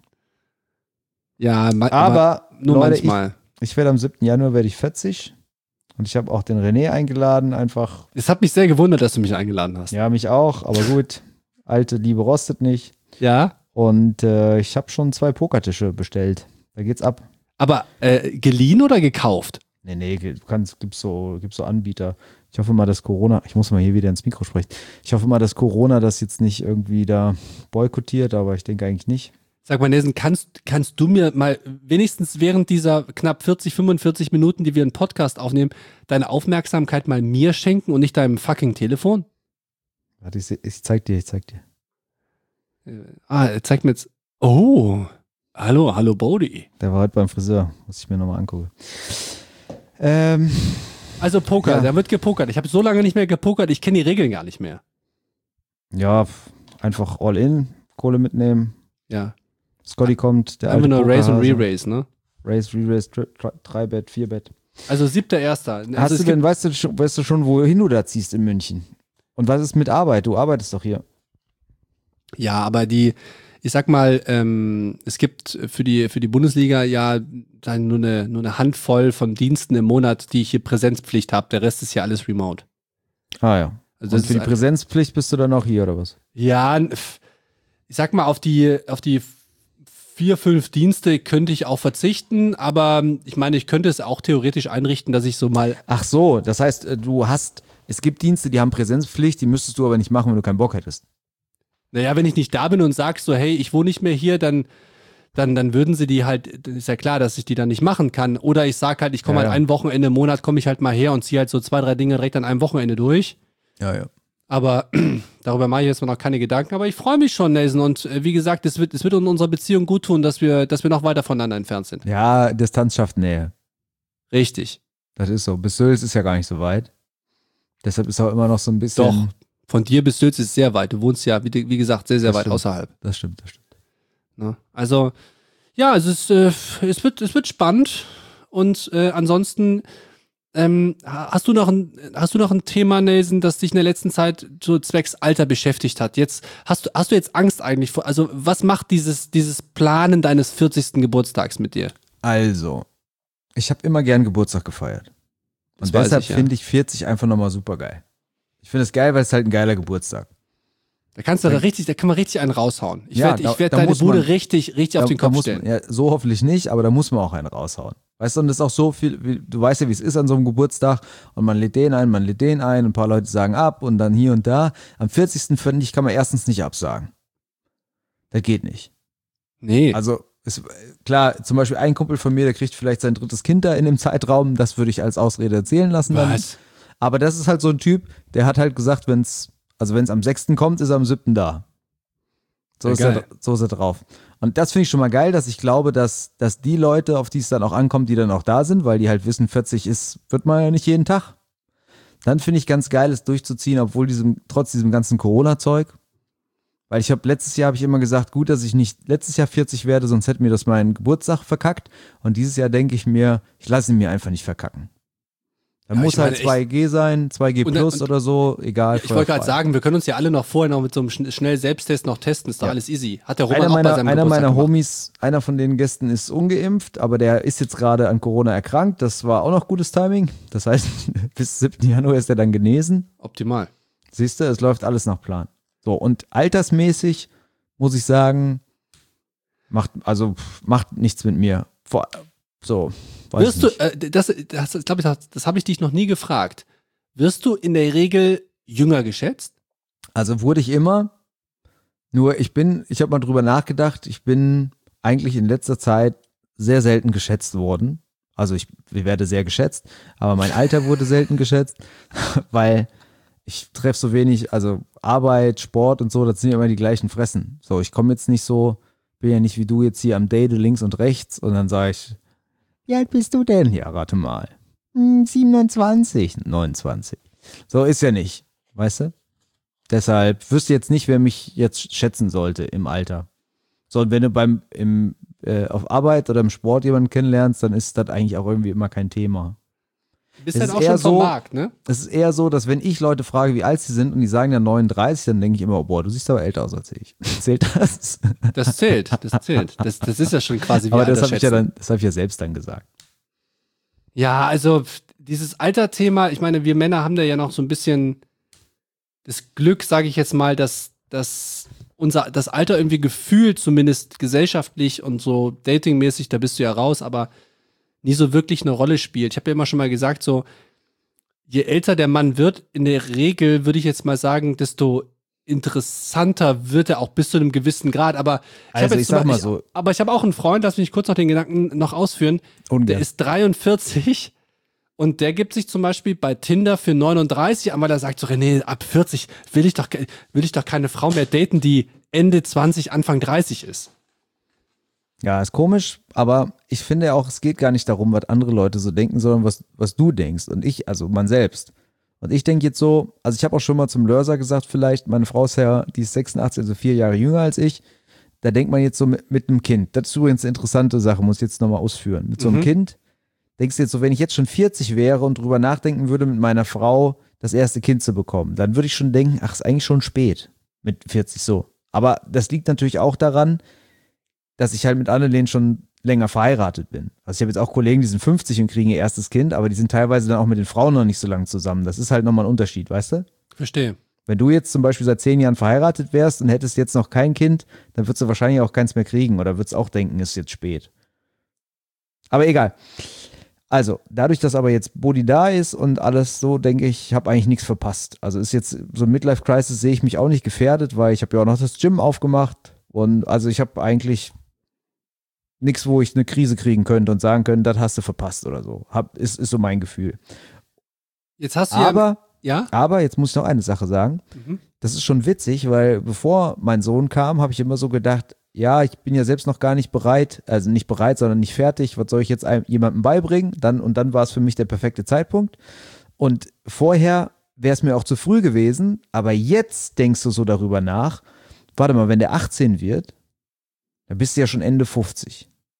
Ja, ma- Aber, nur Leute, manchmal. ich, ich werde am siebten Januar werde ich vierzig und ich habe auch den René eingeladen, einfach, Es hat mich sehr gewundert, dass du mich eingeladen hast. ja, mich auch, aber gut, alte Liebe rostet nicht. Ja? Und äh, ich habe schon zwei Pokertische bestellt. Da geht's ab. Aber äh, geliehen oder gekauft? Nee, nee, du kannst, gibt's so, gibt's so Anbieter. Ich hoffe mal, dass Corona, ich muss mal hier wieder ins Mikro sprechen. Ich hoffe mal, dass Corona das jetzt nicht irgendwie da boykottiert, aber ich denke eigentlich nicht. Sag mal, Nelson, kannst, kannst du mir mal wenigstens während dieser knapp vierzig, fünfundvierzig Minuten, die wir einen Podcast aufnehmen, deine Aufmerksamkeit mal mir schenken und nicht deinem fucking Telefon? Warte, ich, seh- ich zeig dir, ich zeig dir. Ah, er zeigt mir jetzt. Oh, hallo, hallo Bodhi. Der war heute beim Friseur, muss ich mir nochmal angucken. Ähm, Also Poker, Ja. da wird gepokert. Ich habe so lange nicht mehr gepokert, ich kenne die Regeln gar nicht mehr. ja, f- einfach all in, Kohle mitnehmen. Ja, Scotty kommt, der einfach alte nur Raise und Pokerhase. Re-Raise, ne? Raise, Re-Raise, drei Bet, vier Bet. Also siebter Erster. Also Hast es du gibt- denn, weißt du, schon, weißt du schon, wohin du da ziehst in München? Und was ist mit Arbeit? Du arbeitest doch hier. Ja, aber die, ich sag mal, ähm, es gibt für die, für die Bundesliga ja dann nur eine, nur eine Handvoll von Diensten im Monat, die ich hier Präsenzpflicht habe. Der Rest ist ja alles remote. Ah ja. Also Und das für die ist, Präsenzpflicht bist du dann auch hier, oder was? ja, pf, ich sag mal, auf die, auf die vier, fünf Dienste könnte ich auch verzichten, aber ich meine, ich könnte es auch theoretisch einrichten, dass ich so mal, Ach so, das heißt, äh, du hast, es gibt Dienste, die haben Präsenzpflicht, die müsstest du aber nicht machen, wenn du keinen Bock hättest. naja, wenn ich nicht da bin und sag so, hey, ich wohne nicht mehr hier, dann, dann, dann würden sie die halt, dann ist ja klar, dass ich die dann nicht machen kann. Oder ich sag halt, ich komme Ja, halt ja. ein Wochenende im Monat, komme ich halt mal her und ziehe halt so zwei, drei Dinge direkt an einem Wochenende durch. Ja, ja. Aber darüber mache ich jetzt mal noch keine Gedanken. Aber ich freue mich schon, Nelson. Und äh, wie gesagt, es wird, es wird in unserer Beziehung gut tun, dass wir, dass wir noch weiter voneinander entfernt sind. Ja, Distanz schafft Nähe. Richtig. Das ist so. Bis Sülz ist ja gar nicht so weit. Deshalb ist auch immer noch so ein bisschen. Doch. Von dir bis Sülz ist sehr weit. Du wohnst ja, wie, wie gesagt, sehr, sehr Das weit stimmt. außerhalb. Das stimmt, das stimmt. Ne? Also, Ja, also es, äh, es, wird, es wird spannend und äh, ansonsten ähm, hast du noch ein, hast du noch ein Thema, Nelson, das dich in der letzten Zeit so zwecks Alter beschäftigt hat? Jetzt hast du, hast du jetzt Angst eigentlich vor, also was macht dieses, dieses Planen deines vierzigsten Geburtstags mit dir? Also, ich habe immer gern Geburtstag gefeiert. Das Und weiß deshalb ich, ja. finde ich vierzig einfach nochmal super geil. Ich finde es geil, weil es halt ein geiler Geburtstag. Da kannst du da richtig, da kann man richtig einen raushauen. Ich Ja, werde da- ich werd da deine muss Bude man- richtig, richtig auf Da, den da Kopf muss stellen. man, ja, so hoffentlich nicht, aber da muss man auch einen raushauen. Weißt du, und das ist auch so viel, wie, du weißt ja, wie es ist an so einem Geburtstag und man lädt den ein, man lädt den ein, ein paar Leute sagen ab und dann hier und da. Am vierzigsten finde ich, kann man erstens nicht absagen. Das geht nicht. Nee. Also, ist, klar, zum Beispiel ein Kumpel von mir, der kriegt vielleicht sein drittes Kind da in dem Zeitraum, das würde ich als Ausrede erzählen lassen. Dann. Was? Aber das ist halt so ein Typ, der hat halt gesagt, wenn es, also wenn es am sechsten kommt, ist er am siebten da. So, Ja, ist er, geil. so ist er drauf. Und das finde ich schon mal geil, dass ich glaube, dass, dass die Leute, auf die es dann auch ankommt, die dann auch da sind, weil die halt wissen, vierzig ist, wird man ja nicht jeden Tag. Dann finde ich ganz geil, es durchzuziehen, obwohl diesem, trotz diesem ganzen Corona-Zeug. Weil ich habe letztes Jahr habe ich immer gesagt, gut, dass ich nicht letztes Jahr vierzig werde, sonst hätte mir das meinen Geburtstag verkackt. Und dieses Jahr denke ich mir, ich lasse ihn mir einfach nicht verkacken. Da Ja, muss ich meine, halt zwei G sein, zwei G Und- plus und- oder so, egal. Ich wollte gerade feuerfrei. sagen, wir können uns ja alle noch vorher noch mit so einem schn- schnell Selbsttest noch testen, ist doch Ja. alles easy. Hat der Roman Einer auch bei meiner, seinem einer Geburtstag meiner gemacht. Homies, einer von den Gästen ist ungeimpft, aber der ist jetzt gerade an Corona erkrankt. Das war auch noch gutes Timing. Das heißt, bis siebten Januar ist er dann genesen. Optimal. Siehst du, es läuft alles nach Plan. So, und altersmäßig muss ich sagen, macht, also pff, macht nichts mit mir. Vor, so, weiß Wirst ich du, nicht. äh, das, das, ich glaube, das, das habe ich dich noch nie gefragt. Wirst du in der Regel jünger geschätzt? Also wurde ich immer, nur ich bin, ich habe mal drüber nachgedacht, ich bin eigentlich in letzter Zeit sehr selten geschätzt worden. Also ich, ich werde sehr geschätzt, aber mein Alter wurde selten geschätzt, weil ich treffe so wenig, also Arbeit, Sport und so, das sind ja immer die gleichen Fressen. So, ich komme jetzt nicht so, bin ja nicht wie du jetzt hier am Date links und rechts und dann sage ich, wie alt bist du denn? Ja, rate mal. Hm, siebenundzwanzig, neunundzwanzig. So ist ja nicht, weißt du? Deshalb wüsste jetzt nicht, wer mich jetzt schätzen sollte im Alter. So, und wenn du beim im, äh, auf Arbeit oder im Sport jemanden kennenlernst, dann ist das eigentlich auch irgendwie immer kein Thema. Du bist Es halt ist auch eher schon vom so- Markt, ne? Es ist eher so, dass wenn ich Leute frage, wie alt sie sind und die sagen dann neununddreißig, dann denke ich immer, oh, boah, du siehst aber älter aus als ich. Zählt das? Das zählt, das zählt. Das, das ist ja schon quasi wie Aber das habe ich Altersschätzen. ja dann, das habe ich ja selbst dann gesagt. Ja, also pf, dieses Alterthema, ich meine, wir Männer haben da ja noch so ein bisschen das Glück, sage ich jetzt mal, dass, dass unser das Alter irgendwie gefühlt, zumindest gesellschaftlich und so datingmäßig, da bist du ja raus, aber nie so wirklich eine Rolle spielt. Ich habe ja immer schon mal gesagt, so je älter der Mann wird, in der Regel würde ich jetzt mal sagen, desto interessanter wird er auch bis zu einem gewissen Grad. Aber ich hab Also jetzt ich sag zum mal Beispiel- so- aber ich habe auch einen Freund, lass mich kurz noch den Gedanken noch ausführen. Ungern. Der ist dreiundvierzig und der gibt sich zum Beispiel bei Tinder für neununddreißig an, weil er sagt so, René, ab vierzig will ich doch, ke- will ich doch keine Frau mehr daten, die Ende zwanzig, Anfang dreißig ist. Ja, ist komisch, aber ich finde auch, es geht gar nicht darum, was andere Leute so denken, sondern was, was du denkst und ich, also man selbst. Und ich denke jetzt so, also ich habe auch schon mal zum Lörser gesagt, vielleicht, meine Frau ist ja, die ist sechsundachtzig, also vier Jahre jünger als ich. Da denkt man jetzt so mit, mit einem Kind. Das ist übrigens eine interessante Sache, muss ich jetzt nochmal ausführen. Mit so einem Mhm. Kind denkst du jetzt so, wenn ich jetzt schon vierzig wäre und drüber nachdenken würde, mit meiner Frau das erste Kind zu bekommen, dann würde ich schon denken, ach, ist eigentlich schon spät mit vierzig so. Aber das liegt natürlich auch daran, dass ich halt mit Annelene schon länger verheiratet bin. Also ich habe jetzt auch Kollegen, die sind fünfzig und kriegen ihr erstes Kind, aber die sind teilweise dann auch mit den Frauen noch nicht so lange zusammen. Das ist halt nochmal ein Unterschied, weißt du? Verstehe. Wenn du jetzt zum Beispiel seit zehn Jahren verheiratet wärst und hättest jetzt noch kein Kind, dann würdest du wahrscheinlich auch keins mehr kriegen oder würdest auch denken, ist jetzt spät. Aber egal. Also, dadurch, dass aber jetzt Bodi da ist und alles so, denke ich, ich habe eigentlich nichts verpasst. Also ist jetzt so ein Midlife-Crisis, sehe ich mich auch nicht gefährdet, weil ich habe ja auch noch das Gym aufgemacht und also ich habe eigentlich nichts, wo ich eine Krise kriegen könnte und sagen könnte, das hast du verpasst oder so. Hab, ist, ist so mein Gefühl. Jetzt hast du Aber, ja. aber, jetzt muss ich noch eine Sache sagen. Mhm. Das ist schon witzig, weil bevor mein Sohn kam, habe ich immer so gedacht, ja, ich bin ja selbst noch gar nicht bereit, also nicht bereit, sondern nicht fertig. Was soll ich jetzt einem, jemandem beibringen? Dann, und dann war es für mich der perfekte Zeitpunkt. Und vorher wäre es mir auch zu früh gewesen, aber jetzt denkst du so darüber nach, warte mal, wenn der achtzehn wird, dann bist du ja schon Ende fünfzig.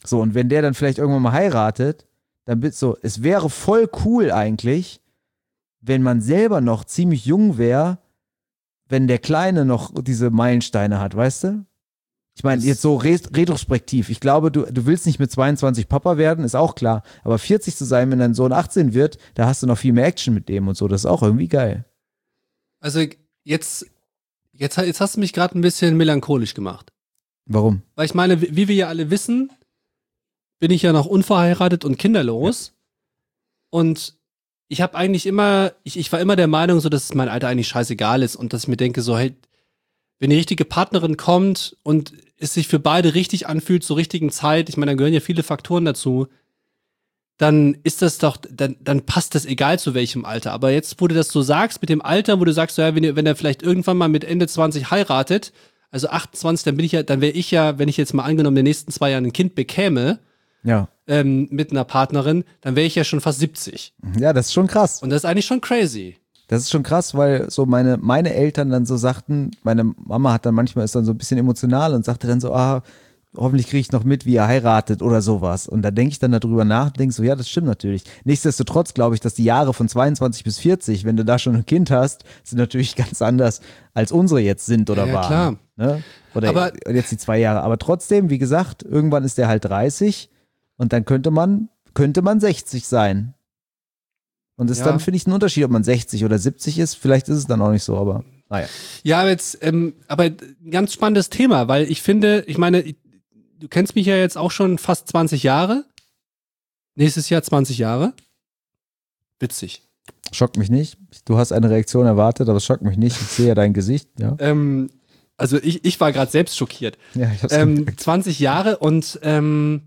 So, und wenn der dann vielleicht irgendwann mal heiratet, dann bist so, es wäre voll cool eigentlich, wenn man selber noch ziemlich jung wäre, wenn der Kleine noch diese Meilensteine hat, weißt du? Ich meine, jetzt so re- retrospektiv. Ich glaube, du, du willst nicht mit zweiundzwanzig Papa werden, ist auch klar. Aber vierzig zu sein, wenn dein Sohn achtzehn wird, da hast du noch viel mehr Action mit dem und so. Das ist auch irgendwie geil. Also jetzt, jetzt, jetzt hast du mich gerade ein bisschen melancholisch gemacht. Warum? Weil ich meine, wie wie wir ja alle wissen, bin ich ja noch unverheiratet und kinderlos. Ja. Und ich habe eigentlich immer, ich, ich war immer der Meinung, so, dass es mein Alter eigentlich scheißegal ist und dass ich mir denke, so, hey, wenn die richtige Partnerin kommt und es sich für beide richtig anfühlt, zur richtigen Zeit, ich meine, da gehören ja viele Faktoren dazu, dann ist das doch, dann, dann passt das egal zu welchem Alter. Aber jetzt, wo du das so sagst, mit dem Alter, wo du sagst, so, ja, wenn, ihr- wenn er vielleicht irgendwann mal mit Ende zwanzig heiratet, also achtundzwanzig, dann bin ich ja, dann wäre ich ja, wenn ich jetzt mal angenommen in den nächsten zwei Jahren ein Kind bekäme, Ja. ähm, mit einer Partnerin, dann wäre ich ja schon fast siebzig. Ja, das ist schon krass. Und das ist eigentlich schon crazy. Das ist schon krass, weil so meine, meine Eltern dann so sagten, meine Mama hat dann manchmal ist dann so ein bisschen emotional und sagte dann so, ah, hoffentlich kriege ich noch mit, wie er heiratet oder sowas. Und da denke ich dann darüber nach und denke so, ja, das stimmt natürlich. Nichtsdestotrotz glaube ich, dass die Jahre von zweiundzwanzig bis vierzig, wenn du da schon ein Kind hast, sind natürlich ganz anders, als unsere jetzt sind oder Ja, ja, waren. klar. Ne? Oder Aber- jetzt die zwei Jahre. Aber trotzdem, wie gesagt, irgendwann ist der halt dreißig und dann könnte man, könnte man sechzig sein. Und das Ja. ist dann, finde ich, ein Unterschied, ob man sechzig oder siebzig ist. Vielleicht ist es dann auch nicht so, aber naja. Ja, aber jetzt, ähm, aber ein ganz spannendes Thema, weil ich finde, ich meine, ich- du kennst mich ja jetzt auch schon fast zwanzig Jahre. Nächstes Jahr zwanzig Jahre. Witzig. Schockt mich nicht. Du hast eine Reaktion erwartet, aber es schockt mich nicht. Ich sehe ja dein Gesicht. Ja, Ähm, also ich, ich war gerade selbst schockiert. ja ich hab's Ähm, gemerkt. zwanzig Jahre und ähm,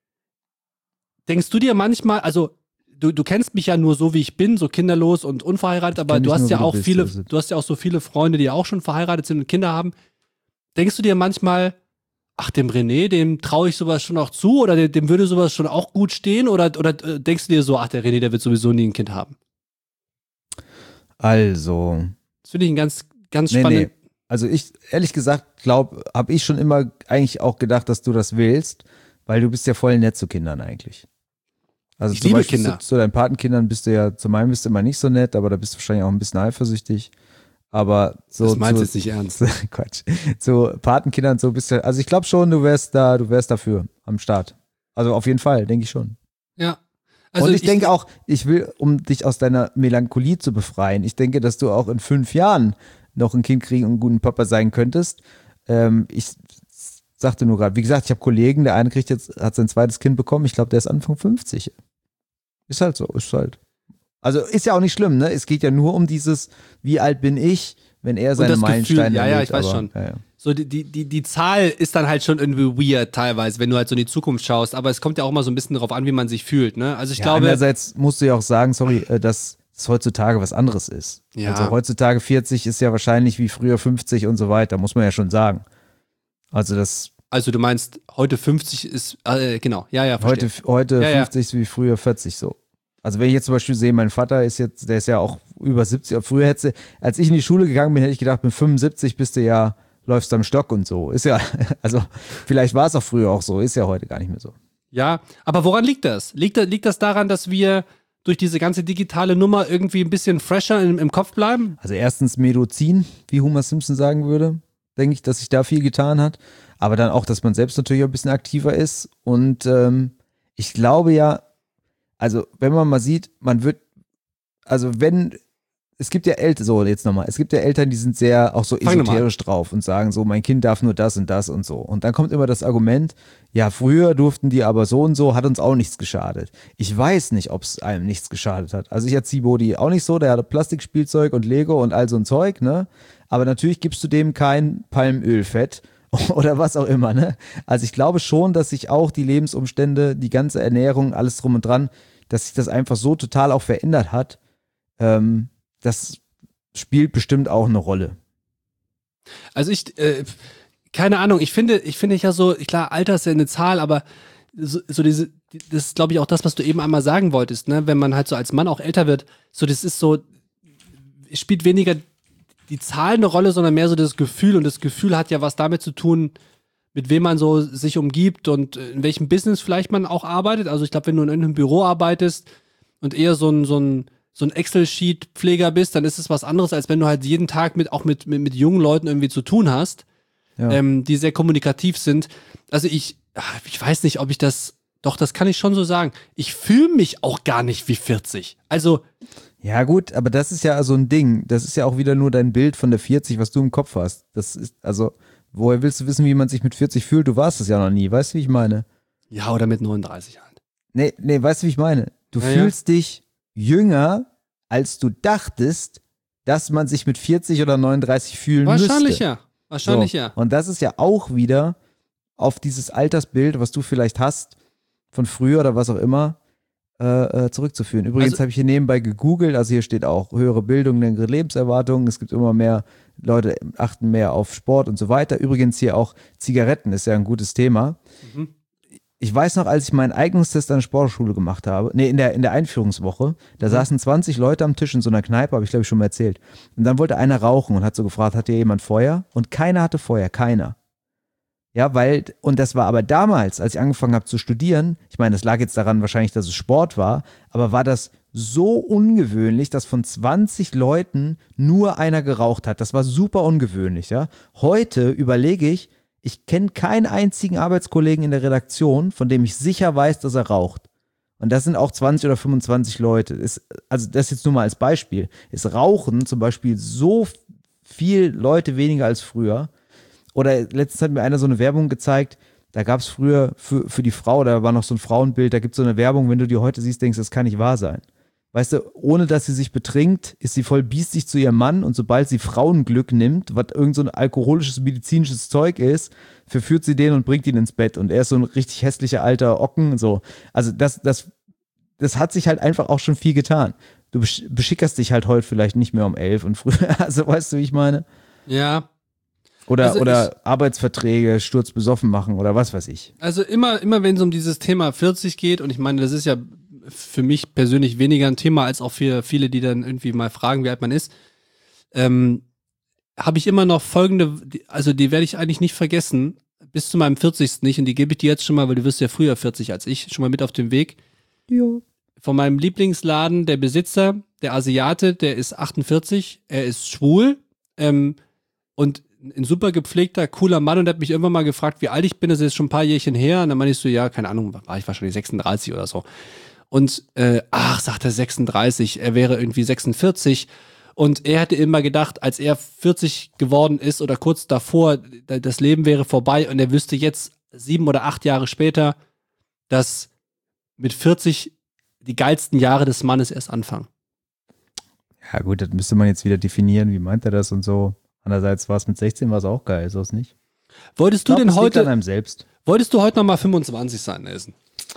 denkst du dir manchmal, also du, du kennst mich ja nur so, wie ich bin, so kinderlos und unverheiratet, aber kenn du dich hast nur, ja wie du auch bist, viele, so ist es. du hast ja auch so viele Freunde, die auch schon verheiratet sind und Kinder haben. Denkst du dir manchmal, ach, dem René, dem traue ich sowas schon auch zu oder dem, dem würde sowas schon auch gut stehen oder, oder äh, denkst du dir so, ach, der René, der wird sowieso nie ein Kind haben? Also, Das finde ich ein ganz, ganz nee, spannend. nee. Also ich, ehrlich gesagt, glaube, habe ich schon immer eigentlich auch gedacht, dass du das willst, weil du bist ja voll nett zu Kindern eigentlich. Also Ich zum liebe Beispiel Kinder. Zu, zu deinen Patenkindern bist du ja, zu meinem bist du immer nicht so nett, aber da bist du wahrscheinlich auch ein bisschen eifersüchtig. Aber so Das meinst du zu, jetzt nicht ernst. Quatsch. Zu Patenkindern so bist du, also ich glaube schon, du wärst da, du wärst dafür am Start. Also auf jeden Fall, denke ich schon. Ja. Also und ich, denke auch, ich will, um dich aus deiner Melancholie zu befreien, ich denke, dass du auch in fünf Jahren noch ein Kind kriegen und einen guten Papa sein könntest. Ähm, ich sagte nur gerade, wie gesagt, ich habe Kollegen, der eine kriegt jetzt, hat sein zweites Kind bekommen, ich glaube, der ist Anfang fünfzig. Ist halt so, ist halt. Also ist ja auch nicht schlimm, ne? Es geht ja nur um dieses, wie alt bin ich, wenn er seine das Gefühl, Meilensteine ja, ja, erlebt, ich weiß aber, schon. Ja, ja. So, die, die, die, die Zahl ist dann halt schon irgendwie weird teilweise, wenn du halt so in die Zukunft schaust. Aber es kommt ja auch immer so ein bisschen darauf an, wie man sich fühlt, ne? Also ich Ja, glaube. andererseits musst du ja auch sagen, sorry, äh, dass es heutzutage was anderes ist. Ja. Also heutzutage vierzig ist ja wahrscheinlich wie früher fünfzig und so weiter, muss man ja schon sagen. Also das Also du meinst, heute fünfzig ist, äh, genau, ja, ja, verstehe. heute, heute Ja, ja. fünfzig ist wie früher vierzig so. Also wenn ich jetzt zum Beispiel sehe, mein Vater ist jetzt, der ist ja auch über siebzig, aber früher hätte, als ich in die Schule gegangen bin, hätte ich gedacht, mit fünfundsiebzig bist du ja, läufst du am Stock und so. Ist ja, also vielleicht war es auch früher auch so, ist ja heute gar nicht mehr so. Ja, aber woran liegt das? Liegt, das- liegt das daran, dass wir durch diese ganze digitale Nummer irgendwie ein bisschen fresher im, im Kopf bleiben? Also erstens Medizin, wie Homer Simpson sagen würde, denke ich, dass sich da viel getan hat. Aber dann auch, dass man selbst natürlich auch ein bisschen aktiver ist. Und ähm, ich glaube ja, also wenn man mal sieht, man wird, also wenn, es gibt ja Eltern, so jetzt nochmal, es gibt ja Eltern, die sind sehr auch so Fang doch mal esoterisch drauf und sagen so, mein Kind darf nur das und das und so. Und dann kommt immer das Argument, ja, früher durften die aber so und so, hat uns auch nichts geschadet. Ich weiß nicht, ob es einem nichts geschadet hat. Also ich erziehe Bodhi auch nicht so, der hat Plastikspielzeug und Lego und all so ein Zeug, ne? Aber natürlich gibst du dem kein Palmölfett oder was auch immer, ne? Also ich glaube schon, dass sich auch die Lebensumstände, die ganze Ernährung, alles drum und dran, dass sich das einfach so total auch verändert hat. Ähm, das spielt bestimmt auch eine Rolle. Also ich, äh, keine Ahnung, ich finde, ich finde ja so, klar, Alter ist ja eine Zahl, aber so, so diese, das ist, glaube ich, auch das, was du eben einmal sagen wolltest, ne? Wenn man halt so als Mann auch älter wird, so das ist so, es spielt weniger die Zahl eine Rolle, sondern mehr so das Gefühl und das Gefühl hat ja was damit zu tun, mit wem man so sich umgibt und in welchem Business vielleicht man auch arbeitet. Also ich glaube, wenn du in einem Büro arbeitest und eher so ein, so ein, so ein Excel-Sheet-Pfleger bist, dann ist es was anderes, als wenn du halt jeden Tag mit, auch mit, mit, mit jungen Leuten irgendwie zu tun hast, ja. ähm, die sehr kommunikativ sind. Also ich, ich weiß nicht, ob ich das, doch, das kann ich schon so sagen. Ich fühle mich auch gar nicht wie vierzig. Also ja gut, aber das ist ja so ein Ding. Das ist ja auch wieder nur dein Bild von der vierzig, was du im Kopf hast. Das ist, also, woher willst du wissen, wie man sich mit vierzig fühlt? Du warst es ja noch nie. Weißt du, wie ich meine? Ja, oder mit neununddreißig halt. Nee, nee, weißt du, wie ich meine? Du ja, fühlst ja. dich jünger, als du dachtest, dass man sich mit vierzig oder neununddreißig fühlen Wahrscheinlich müsste. ja. Wahrscheinlich so. ja. Und das ist ja auch wieder auf dieses Altersbild, was du vielleicht hast, von früher oder was auch immer, äh, zurückzuführen. Übrigens Also, habe ich hier nebenbei gegoogelt, also hier steht auch höhere Bildung, längere Lebenserwartung, es gibt immer mehr Leute, achten mehr auf Sport und so weiter. Übrigens hier auch Zigaretten ist ja ein gutes Thema. mhm. Ich weiß noch, als ich meinen Eignungstest an der Sportschule gemacht habe, nee, in der, in der Einführungswoche, da mhm. saßen zwanzig Leute am Tisch in so einer Kneipe, habe ich glaube ich schon mal erzählt. Und dann wollte einer rauchen und hat so gefragt, hat hier jemand Feuer? Und keiner hatte Feuer, keiner. Ja, weil, und das war aber damals, als ich angefangen habe zu studieren, ich meine, das lag jetzt daran wahrscheinlich, dass es Sport war, aber war das so ungewöhnlich, dass von zwanzig Leuten nur einer geraucht hat. Das war super ungewöhnlich, ja. Heute überlege ich, ich kenne keinen einzigen Arbeitskollegen in der Redaktion, von dem ich sicher weiß, dass er raucht. Und das sind auch zwanzig oder fünfundzwanzig Leute. Ist, also das jetzt nur mal als Beispiel. Ist Rauchen zum Beispiel so viel Leute weniger als früher. Oder letztens hat mir einer so eine Werbung gezeigt, da gab es früher für, für die Frau, da war noch so ein Frauenbild, da gibt es so eine Werbung, wenn du die heute siehst, denkst du, das kann nicht wahr sein. Weißt du, ohne dass sie sich betrinkt, ist sie voll biestig zu ihrem Mann und sobald sie Frauenglück nimmt, was irgend so ein alkoholisches, medizinisches Zeug ist, verführt sie den und bringt ihn ins Bett und er ist so ein richtig hässlicher alter Ocken, so. Also das, das, das hat sich halt einfach auch schon viel getan. Du beschickerst dich halt heute vielleicht nicht mehr um elf und früher, also weißt du, wie ich meine? Ja. Oder, also oder ich, Arbeitsverträge sturzbesoffen machen oder was weiß ich. Also immer, immer wenn es um dieses Thema vierzig geht, und ich meine, das ist ja für mich persönlich weniger ein Thema als auch für viele, die dann irgendwie mal fragen, wie alt man ist, ähm, habe ich immer noch folgende, also die werde ich eigentlich nicht vergessen, bis zu meinem vierzigsten nicht, und die gebe ich dir jetzt schon mal, weil du wirst ja früher vierzig als ich, schon mal mit auf dem Weg. Ja. Von meinem Lieblingsladen, der Besitzer, der Asiate, der ist achtundvierzig, er ist schwul, ähm, und ein super gepflegter, cooler Mann, und der hat mich irgendwann mal gefragt, wie alt ich bin, das ist jetzt schon ein paar Jährchen her, und dann meinte ich so, ja, keine Ahnung, war ich wahrscheinlich sechsunddreißig oder so. Und, äh, ach, sagt er sechsunddreißig, er wäre irgendwie sechsundvierzig, und er hätte immer gedacht, als er vierzig geworden ist oder kurz davor, das Leben wäre vorbei, und er wüsste jetzt, sieben oder acht Jahre später, dass mit vierzig die geilsten Jahre des Mannes erst anfangen. Ja gut, das müsste man jetzt wieder definieren, wie meint er das und so. Andererseits war es mit sechzehn war es auch geil, ist das nicht? Wolltest du ich glaub, denn heute, an einem selbst. Wolltest du heute noch mal fünfundzwanzig sein, Nelson?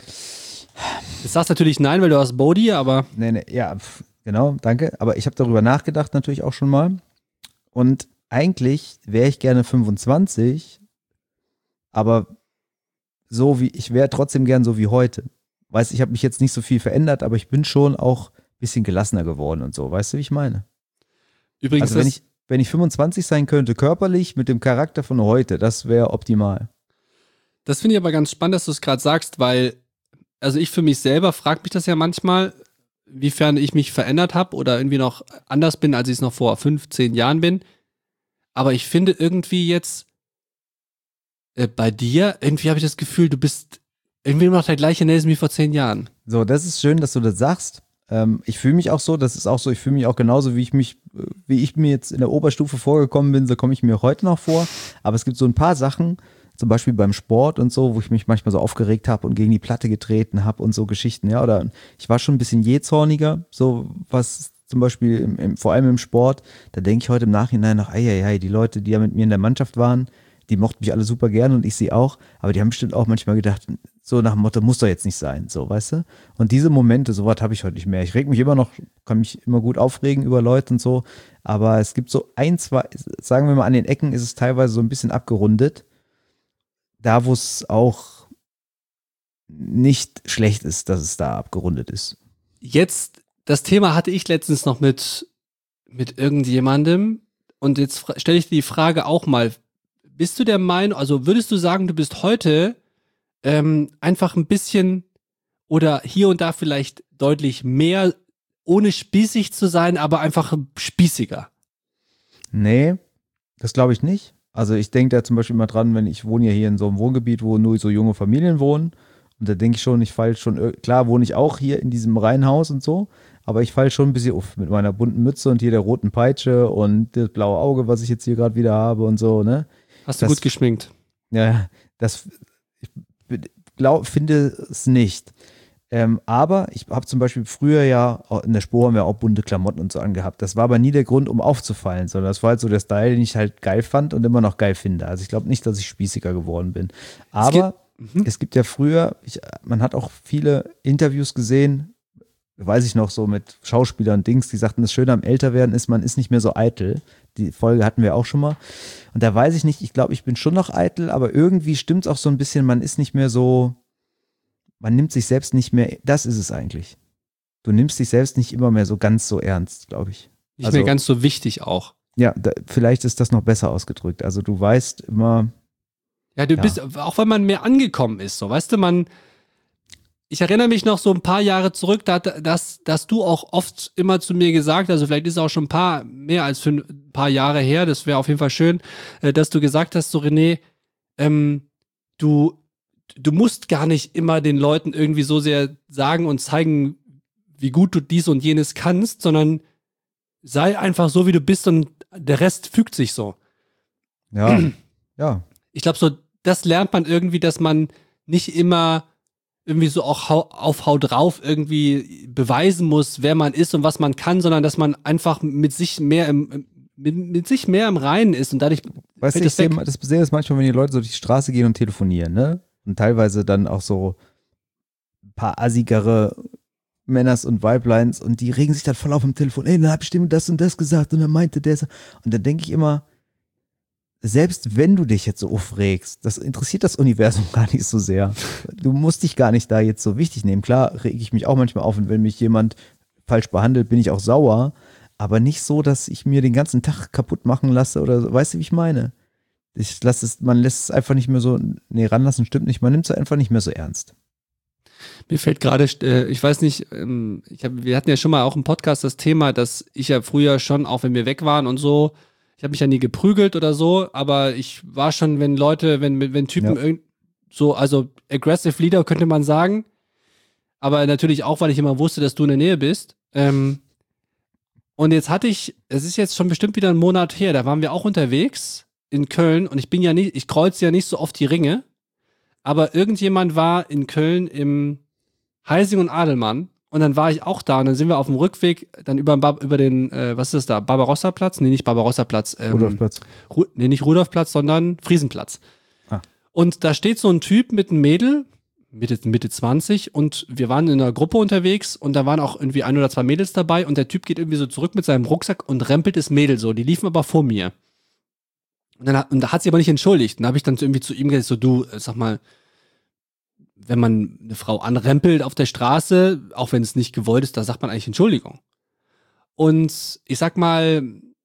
Du sagst natürlich nein, weil du hast Bodhi, aber Nee, nee, ja, pf, genau, danke. Aber ich habe darüber nachgedacht natürlich auch schon mal. Und eigentlich wäre ich gerne fünfundzwanzig, aber so wie, ich wäre trotzdem gern so wie heute. Weißt du, ich habe mich jetzt nicht so viel verändert, aber ich bin schon auch ein bisschen gelassener geworden und so. Weißt du, wie ich meine? übrigens, Also wenn das, ich, wenn ich fünfundzwanzig sein könnte, körperlich, mit dem Charakter von heute, das wäre optimal. das finde ich aber ganz spannend, dass du es gerade sagst, weil, also ich für mich selber frage mich das ja manchmal, wiefern ich mich verändert habe oder irgendwie noch anders bin, als ich es noch vor fünf, zehn Jahren bin. Aber ich finde irgendwie jetzt äh, bei dir, irgendwie habe ich das Gefühl, du bist irgendwie noch der gleiche Nelson wie vor zehn Jahren. So, das ist schön, dass du das sagst. Ähm, ich fühle mich auch so, das ist auch so, ich fühle mich auch genauso, wie ich mich, wie ich mir jetzt in der Oberstufe vorgekommen bin, so komme ich mir heute noch vor. Aber es gibt so ein paar Sachen, zum Beispiel beim Sport und so, wo ich mich manchmal so aufgeregt habe und gegen die Platte getreten habe und so Geschichten, ja, oder ich war schon ein bisschen jähzorniger, so was zum Beispiel im, im, vor allem im Sport, da denke ich heute im Nachhinein noch, ei, ei, ei, die Leute, die ja mit mir in der Mannschaft waren, die mochten mich alle super gern und ich sie auch, aber die haben bestimmt auch manchmal gedacht, so nach dem Motto, muss doch jetzt nicht sein, so, weißt du? Und diese Momente, sowas habe ich heute nicht mehr. Ich reg mich immer noch, kann mich immer gut aufregen über Leute und so, aber es gibt so ein, zwei, sagen wir mal, an den Ecken ist es teilweise so ein bisschen abgerundet, da wo es auch nicht schlecht ist, dass es da abgerundet ist. Jetzt, das Thema hatte ich letztens noch mit, mit irgendjemandem, und jetzt stelle ich dir die Frage auch mal, bist du der Meinung, also würdest du sagen, du bist heute ähm, einfach ein bisschen oder hier und da vielleicht deutlich mehr, ohne spießig zu sein, aber einfach spießiger? Nee, das glaube ich nicht. Also ich denke da zum Beispiel mal dran, wenn ich wohne ja hier in so einem Wohngebiet, wo nur so junge Familien wohnen. Und da denke ich schon, ich falle schon, klar wohne ich auch hier in diesem Reihenhaus und so, aber ich falle schon ein bisschen auf mit meiner bunten Mütze und hier der roten Peitsche und das blaue Auge, was ich jetzt hier gerade wieder habe und so, ne? Hast du das, gut geschminkt? Ja, das, ich glaub, finde es nicht. Ähm, aber ich habe zum Beispiel früher ja, in der Spur haben wir auch bunte Klamotten und so angehabt. Das war aber nie der Grund, um aufzufallen, sondern das war halt so der Style, den ich halt geil fand und immer noch geil finde. Also ich glaube nicht, dass ich spießiger geworden bin. Aber es gibt, mhm. es gibt ja früher, ich, man hat auch viele Interviews gesehen, weiß ich noch, so mit Schauspielern und Dings, die sagten, das Schöne am Älterwerden ist, man ist nicht mehr so eitel. Die Folge hatten wir auch schon mal. Und da weiß ich nicht, ich glaube, ich bin schon noch eitel, aber irgendwie stimmt es auch so ein bisschen, man ist nicht mehr so, man nimmt sich selbst nicht mehr, das ist es eigentlich. Du nimmst dich selbst nicht immer mehr so ganz so ernst, glaube ich. Nicht also, mehr ganz so wichtig auch. Ja, da, vielleicht ist das noch besser ausgedrückt. Also du weißt immer. Ja, du ja. bist, auch wenn man mehr angekommen ist, so, weißt du, man, ich erinnere mich noch so ein paar Jahre zurück, da, dass, dass du auch oft immer zu mir gesagt, also vielleicht ist es auch schon ein paar, mehr als für ein paar Jahre her, das wäre auf jeden Fall schön, dass du gesagt hast, so René, ähm, du, du musst gar nicht immer den Leuten irgendwie so sehr sagen und zeigen, wie gut du dies und jenes kannst, sondern sei einfach so, wie du bist und der Rest fügt sich so. Ja, ja. Ich glaube, so, das lernt man irgendwie, dass man nicht immer irgendwie so auch auf Hau drauf irgendwie beweisen muss, wer man ist und was man kann, sondern dass man einfach mit sich mehr im, mit, mit sich mehr im Reinen ist und dadurch weißt du, ich sehe das, sehe das manchmal, wenn die Leute so durch die Straße gehen und telefonieren, ne? Und teilweise dann auch so ein paar assigere Männers und Weibleins und die regen sich dann voll auf dem Telefon, ey, dann hab ich dem das und das gesagt und dann meinte der so. Und dann denke ich immer, selbst wenn du dich jetzt so aufregst, das interessiert das Universum gar nicht so sehr. Du musst dich gar nicht da jetzt so wichtig nehmen. Klar rege ich mich auch manchmal auf und wenn mich jemand falsch behandelt, bin ich auch sauer, aber nicht so, dass ich mir den ganzen Tag kaputt machen lasse oder weißt du, wie ich meine? Ich lasse es, man lässt es einfach nicht mehr so, nee, ranlassen stimmt nicht, man nimmt es einfach nicht mehr so ernst. Mir fällt gerade, äh, ich weiß nicht, ähm, ich hab, wir hatten ja schon mal auch im Podcast das Thema, dass ich ja früher schon, auch wenn wir weg waren und so, ich habe mich ja nie geprügelt oder so, aber ich war schon, wenn Leute, wenn, wenn Typen ja. irgend, so, also aggressive Leader könnte man sagen, aber natürlich auch, weil ich immer wusste, dass du in der Nähe bist. Ähm, und jetzt hatte ich, es ist jetzt schon bestimmt wieder ein Monat her, da waren wir auch unterwegs in Köln und ich bin ja nicht, ich kreuze ja nicht so oft die Ringe, aber irgendjemand war in Köln im Heising und Adelmann und dann war ich auch da und dann sind wir auf dem Rückweg dann über, über den, äh, was ist das da, Barbarossa-Platz? Nee, nicht Barbarossa-Platz. Ähm, Rudolfplatz. Ru- nee, nicht Rudolfplatz, sondern Friesenplatz. Ah. Und da steht so ein Typ mit einem Mädel, Mitte, Mitte zwanzig und wir waren in einer Gruppe unterwegs und da waren auch irgendwie ein oder zwei Mädels dabei und der Typ geht irgendwie so zurück mit seinem Rucksack und rempelt das Mädel so, die liefen aber vor mir. Und, dann, und da hat sie aber nicht entschuldigt. Und da habe ich dann irgendwie zu ihm gesagt, so du, sag mal, wenn man eine Frau anrempelt auf der Straße, auch wenn es nicht gewollt ist, da sagt man eigentlich Entschuldigung. Und ich sag mal,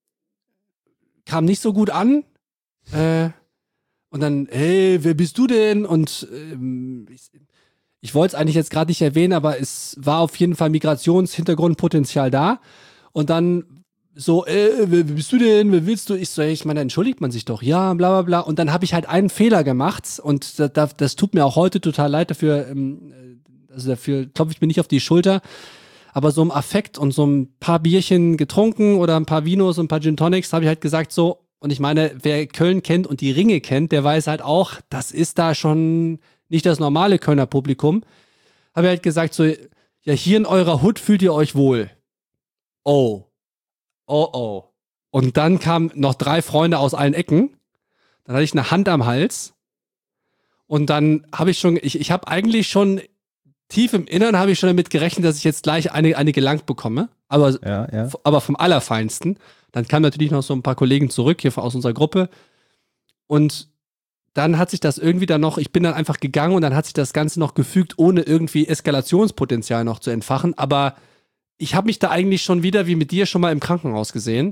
kam nicht so gut an. Äh, und dann, hey, wer bist du denn? Und ähm, ich, ich wollte es eigentlich jetzt gerade nicht erwähnen, aber es war auf jeden Fall Migrationshintergrundpotenzial da. Und dann so, äh, wer bist du denn? Wer willst du? Ich so, ich meine, da entschuldigt man sich doch. Ja, bla bla bla. Und dann habe ich halt einen Fehler gemacht und das, das, das tut mir auch heute total leid dafür. Ähm, also dafür klopfe ich mir nicht auf die Schulter. Aber so im Affekt und so ein paar Bierchen getrunken oder ein paar Vinos und ein paar Gin Tonics habe ich halt gesagt so, und ich meine, wer Köln kennt und die Ringe kennt, der weiß halt auch, das ist da schon nicht das normale Kölner Publikum. Habe ich halt gesagt so, ja, hier in eurer Hut fühlt ihr euch wohl. Oh. Oh, oh. Und dann kamen noch drei Freunde aus allen Ecken. Dann hatte ich eine Hand am Hals. Und dann habe ich schon, ich, ich habe eigentlich schon, tief im Innern habe ich schon damit gerechnet, dass ich jetzt gleich eine, eine gelangt bekomme. Aber, ja, ja. aber vom Allerfeinsten. Dann kamen natürlich noch so ein paar Kollegen zurück hier aus unserer Gruppe. Und dann hat sich das irgendwie dann noch, ich bin dann einfach gegangen und dann hat sich das Ganze noch gefügt, ohne irgendwie Eskalationspotenzial noch zu entfachen. Aber ich habe mich da eigentlich schon wieder, wie mit dir, schon mal im Krankenhaus gesehen.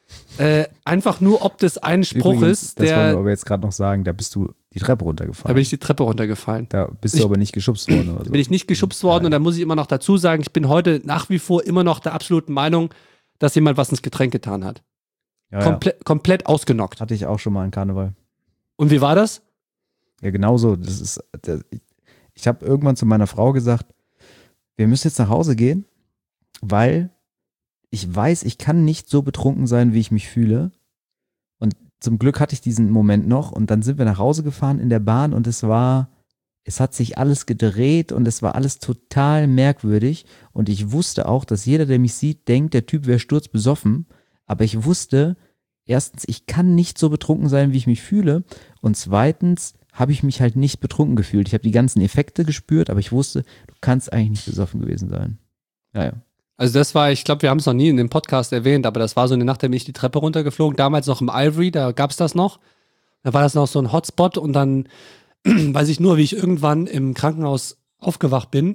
Äh, einfach nur ob des einen Spruches, Übrigens, das der. wollen wir aber jetzt gerade noch sagen, da bist du die Treppe Da runtergefallen. bin ich die Treppe runtergefallen. Da bist Ich- du aber nicht geschubst worden oder Da so. bin ich nicht geschubst worden und da muss ich immer noch dazu sagen, ich bin heute nach wie vor immer noch der absoluten Meinung, dass jemand was ins Getränk getan hat. Ja, ja. Komple komplett ausgenockt. Hatte ich auch schon mal in Karneval. Und wie war das? Ja, genauso. Das ist, das, ich habe irgendwann zu meiner Frau gesagt, wir müssen jetzt nach Hause gehen, weil ich weiß, ich kann nicht so betrunken sein, wie ich mich fühle. Und zum Glück hatte ich diesen Moment noch und dann sind wir nach Hause gefahren in der Bahn und es war, es hat sich alles gedreht und es war alles total merkwürdig und ich wusste auch, dass jeder, der mich sieht, denkt, der Typ wäre sturzbesoffen, aber ich wusste, erstens, ich kann nicht so betrunken sein, wie ich mich fühle und zweitens habe ich mich halt nicht betrunken gefühlt. Ich habe die ganzen Effekte gespürt, aber ich wusste, du kannst eigentlich nicht besoffen gewesen sein. Ja, ja. Also das war, ich glaube, wir haben es noch nie in dem Podcast erwähnt, aber das war so eine Nacht, da bin ich die Treppe runtergeflogen, damals noch im Ivory, da gab es das noch. Da war das noch so ein Hotspot und dann weiß ich nur, wie ich irgendwann im Krankenhaus aufgewacht bin,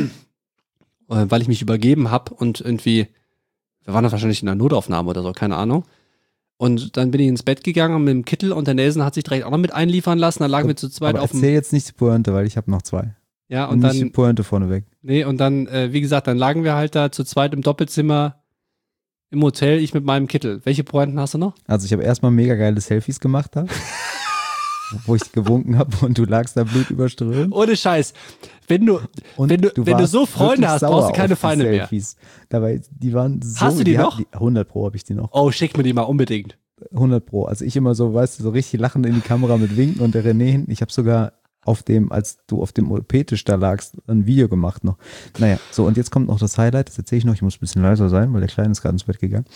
weil ich mich übergeben habe und irgendwie, wir waren dann wahrscheinlich in einer Notaufnahme oder so, keine Ahnung. Und dann bin ich ins Bett gegangen mit dem Kittel und der Nelson hat sich direkt auch noch mit einliefern lassen, dann lagen wir zu zweit Aber auf dem, erzähl jetzt nicht die Pointe, weil ich habe noch zwei. ja, Und, und nicht die dann, Pointe vorneweg. nee, und dann, äh, wie gesagt, dann lagen wir halt da zu zweit im Doppelzimmer im Hotel, ich mit meinem Kittel. Welche Pointen hast du noch? Also ich habe erstmal mega geile Selfies gemacht da, wo ich gewunken habe und du lagst da blutüberströmt. Ohne Scheiß. Wenn du, Und wenn du, wenn du warst so Freunde wirklich hast, sauer brauchst du auf keine die Feinde mehr. Selfies. Dabei, die waren so. Hast du die hat- noch? hundert Pro habe ich die noch. Oh, schick mir die mal unbedingt. hundert Pro. Also ich immer so, weißt du, so richtig lachend in die Kamera mit Winken und der René hinten. Ich habe sogar auf dem, als du auf dem O P-Tisch da lagst, ein Video gemacht noch. Naja, so und jetzt kommt noch das Highlight, das erzähle ich noch, ich muss ein bisschen leiser sein, weil der Kleine ist gerade ins Bett gegangen.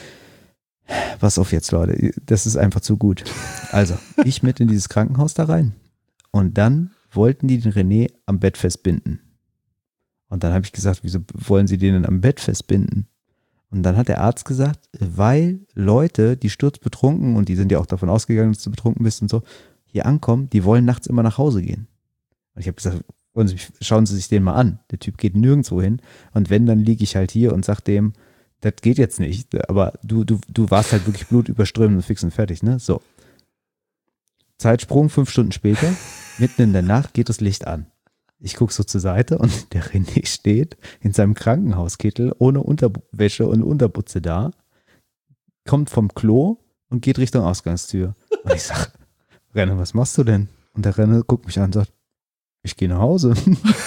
Pass auf jetzt, Leute, das ist einfach zu gut. Also, ich mit in dieses Krankenhaus da rein und dann wollten die den René am Bett festbinden. Und dann habe ich gesagt, wieso wollen sie den denn am Bett festbinden? Und dann hat der Arzt gesagt, weil Leute, die sturzbetrunken, und die sind ja auch davon ausgegangen, dass du betrunken bist und so, hier ankommen, die wollen nachts immer nach Hause gehen. Und ich habe gesagt, wollen Sie, schauen Sie sich den mal an. Der Typ geht nirgendwo hin. Und wenn, dann liege ich halt hier und sag dem, das geht jetzt nicht. Aber du, du, du warst halt wirklich blutüberströmend und fix und fertig, ne? So. Zeitsprung, fünf Stunden später, mitten in der Nacht geht das Licht an. Ich gucke so zur Seite und der René steht in seinem Krankenhauskittel ohne Unterwäsche und Unterbutze da, kommt vom Klo und geht Richtung Ausgangstür. Und ich sage, Renne, was machst du denn? Und der Renne guckt mich an und sagt, ich gehe nach Hause.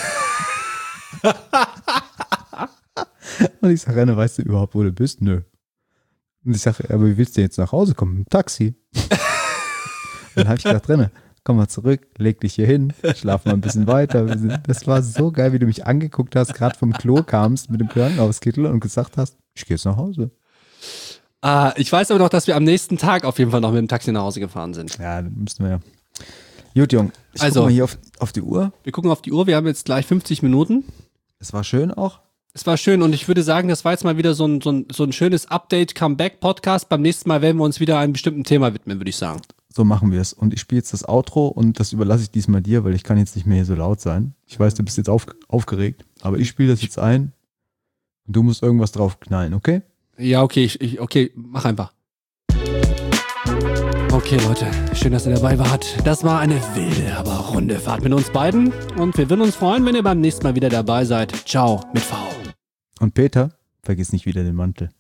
Und ich sage, Renne, weißt du überhaupt, wo du bist? Nö. Und ich sage, aber wie willst du jetzt nach Hause kommen? Mit dem Taxi. Dann habe ich gesagt, Renne, komm mal zurück, leg dich hier hin, schlaf mal ein bisschen weiter. Das war so geil, wie du mich angeguckt hast, gerade vom Klo kamst mit dem Krankenhauskittel und gesagt hast, ich gehe jetzt nach Hause. Ah, ich weiß aber noch, dass wir am nächsten Tag auf jeden Fall noch mit dem Taxi nach Hause gefahren sind. Ja, dann müssten wir ja. Gut, Jung, ich Also- guck mal hier auf, auf die Uhr. Wir gucken auf die Uhr, wir haben jetzt gleich fünfzig Minuten. Es war schön auch. Es war schön und ich würde sagen, das war jetzt mal wieder so ein, so ein, so ein schönes Update-Comeback-Podcast. Beim nächsten Mal werden wir uns wieder einem bestimmten Thema widmen, würde ich sagen. So machen wir es. Und ich spiele jetzt das Outro und das überlasse ich diesmal dir, weil ich kann jetzt nicht mehr hier so laut sein. Ich weiß, du bist jetzt auf, aufgeregt, aber ich spiele das jetzt ein und du musst irgendwas drauf knallen, okay? Ja, okay, ich, ich, okay, mach einfach. Okay, Leute, schön, dass ihr dabei wart. Das war eine wilde, aber runde Fahrt mit uns beiden. Und wir würden uns freuen, wenn ihr beim nächsten Mal wieder dabei seid. Ciao mit V. Und Peter, vergiss nicht wieder den Mantel.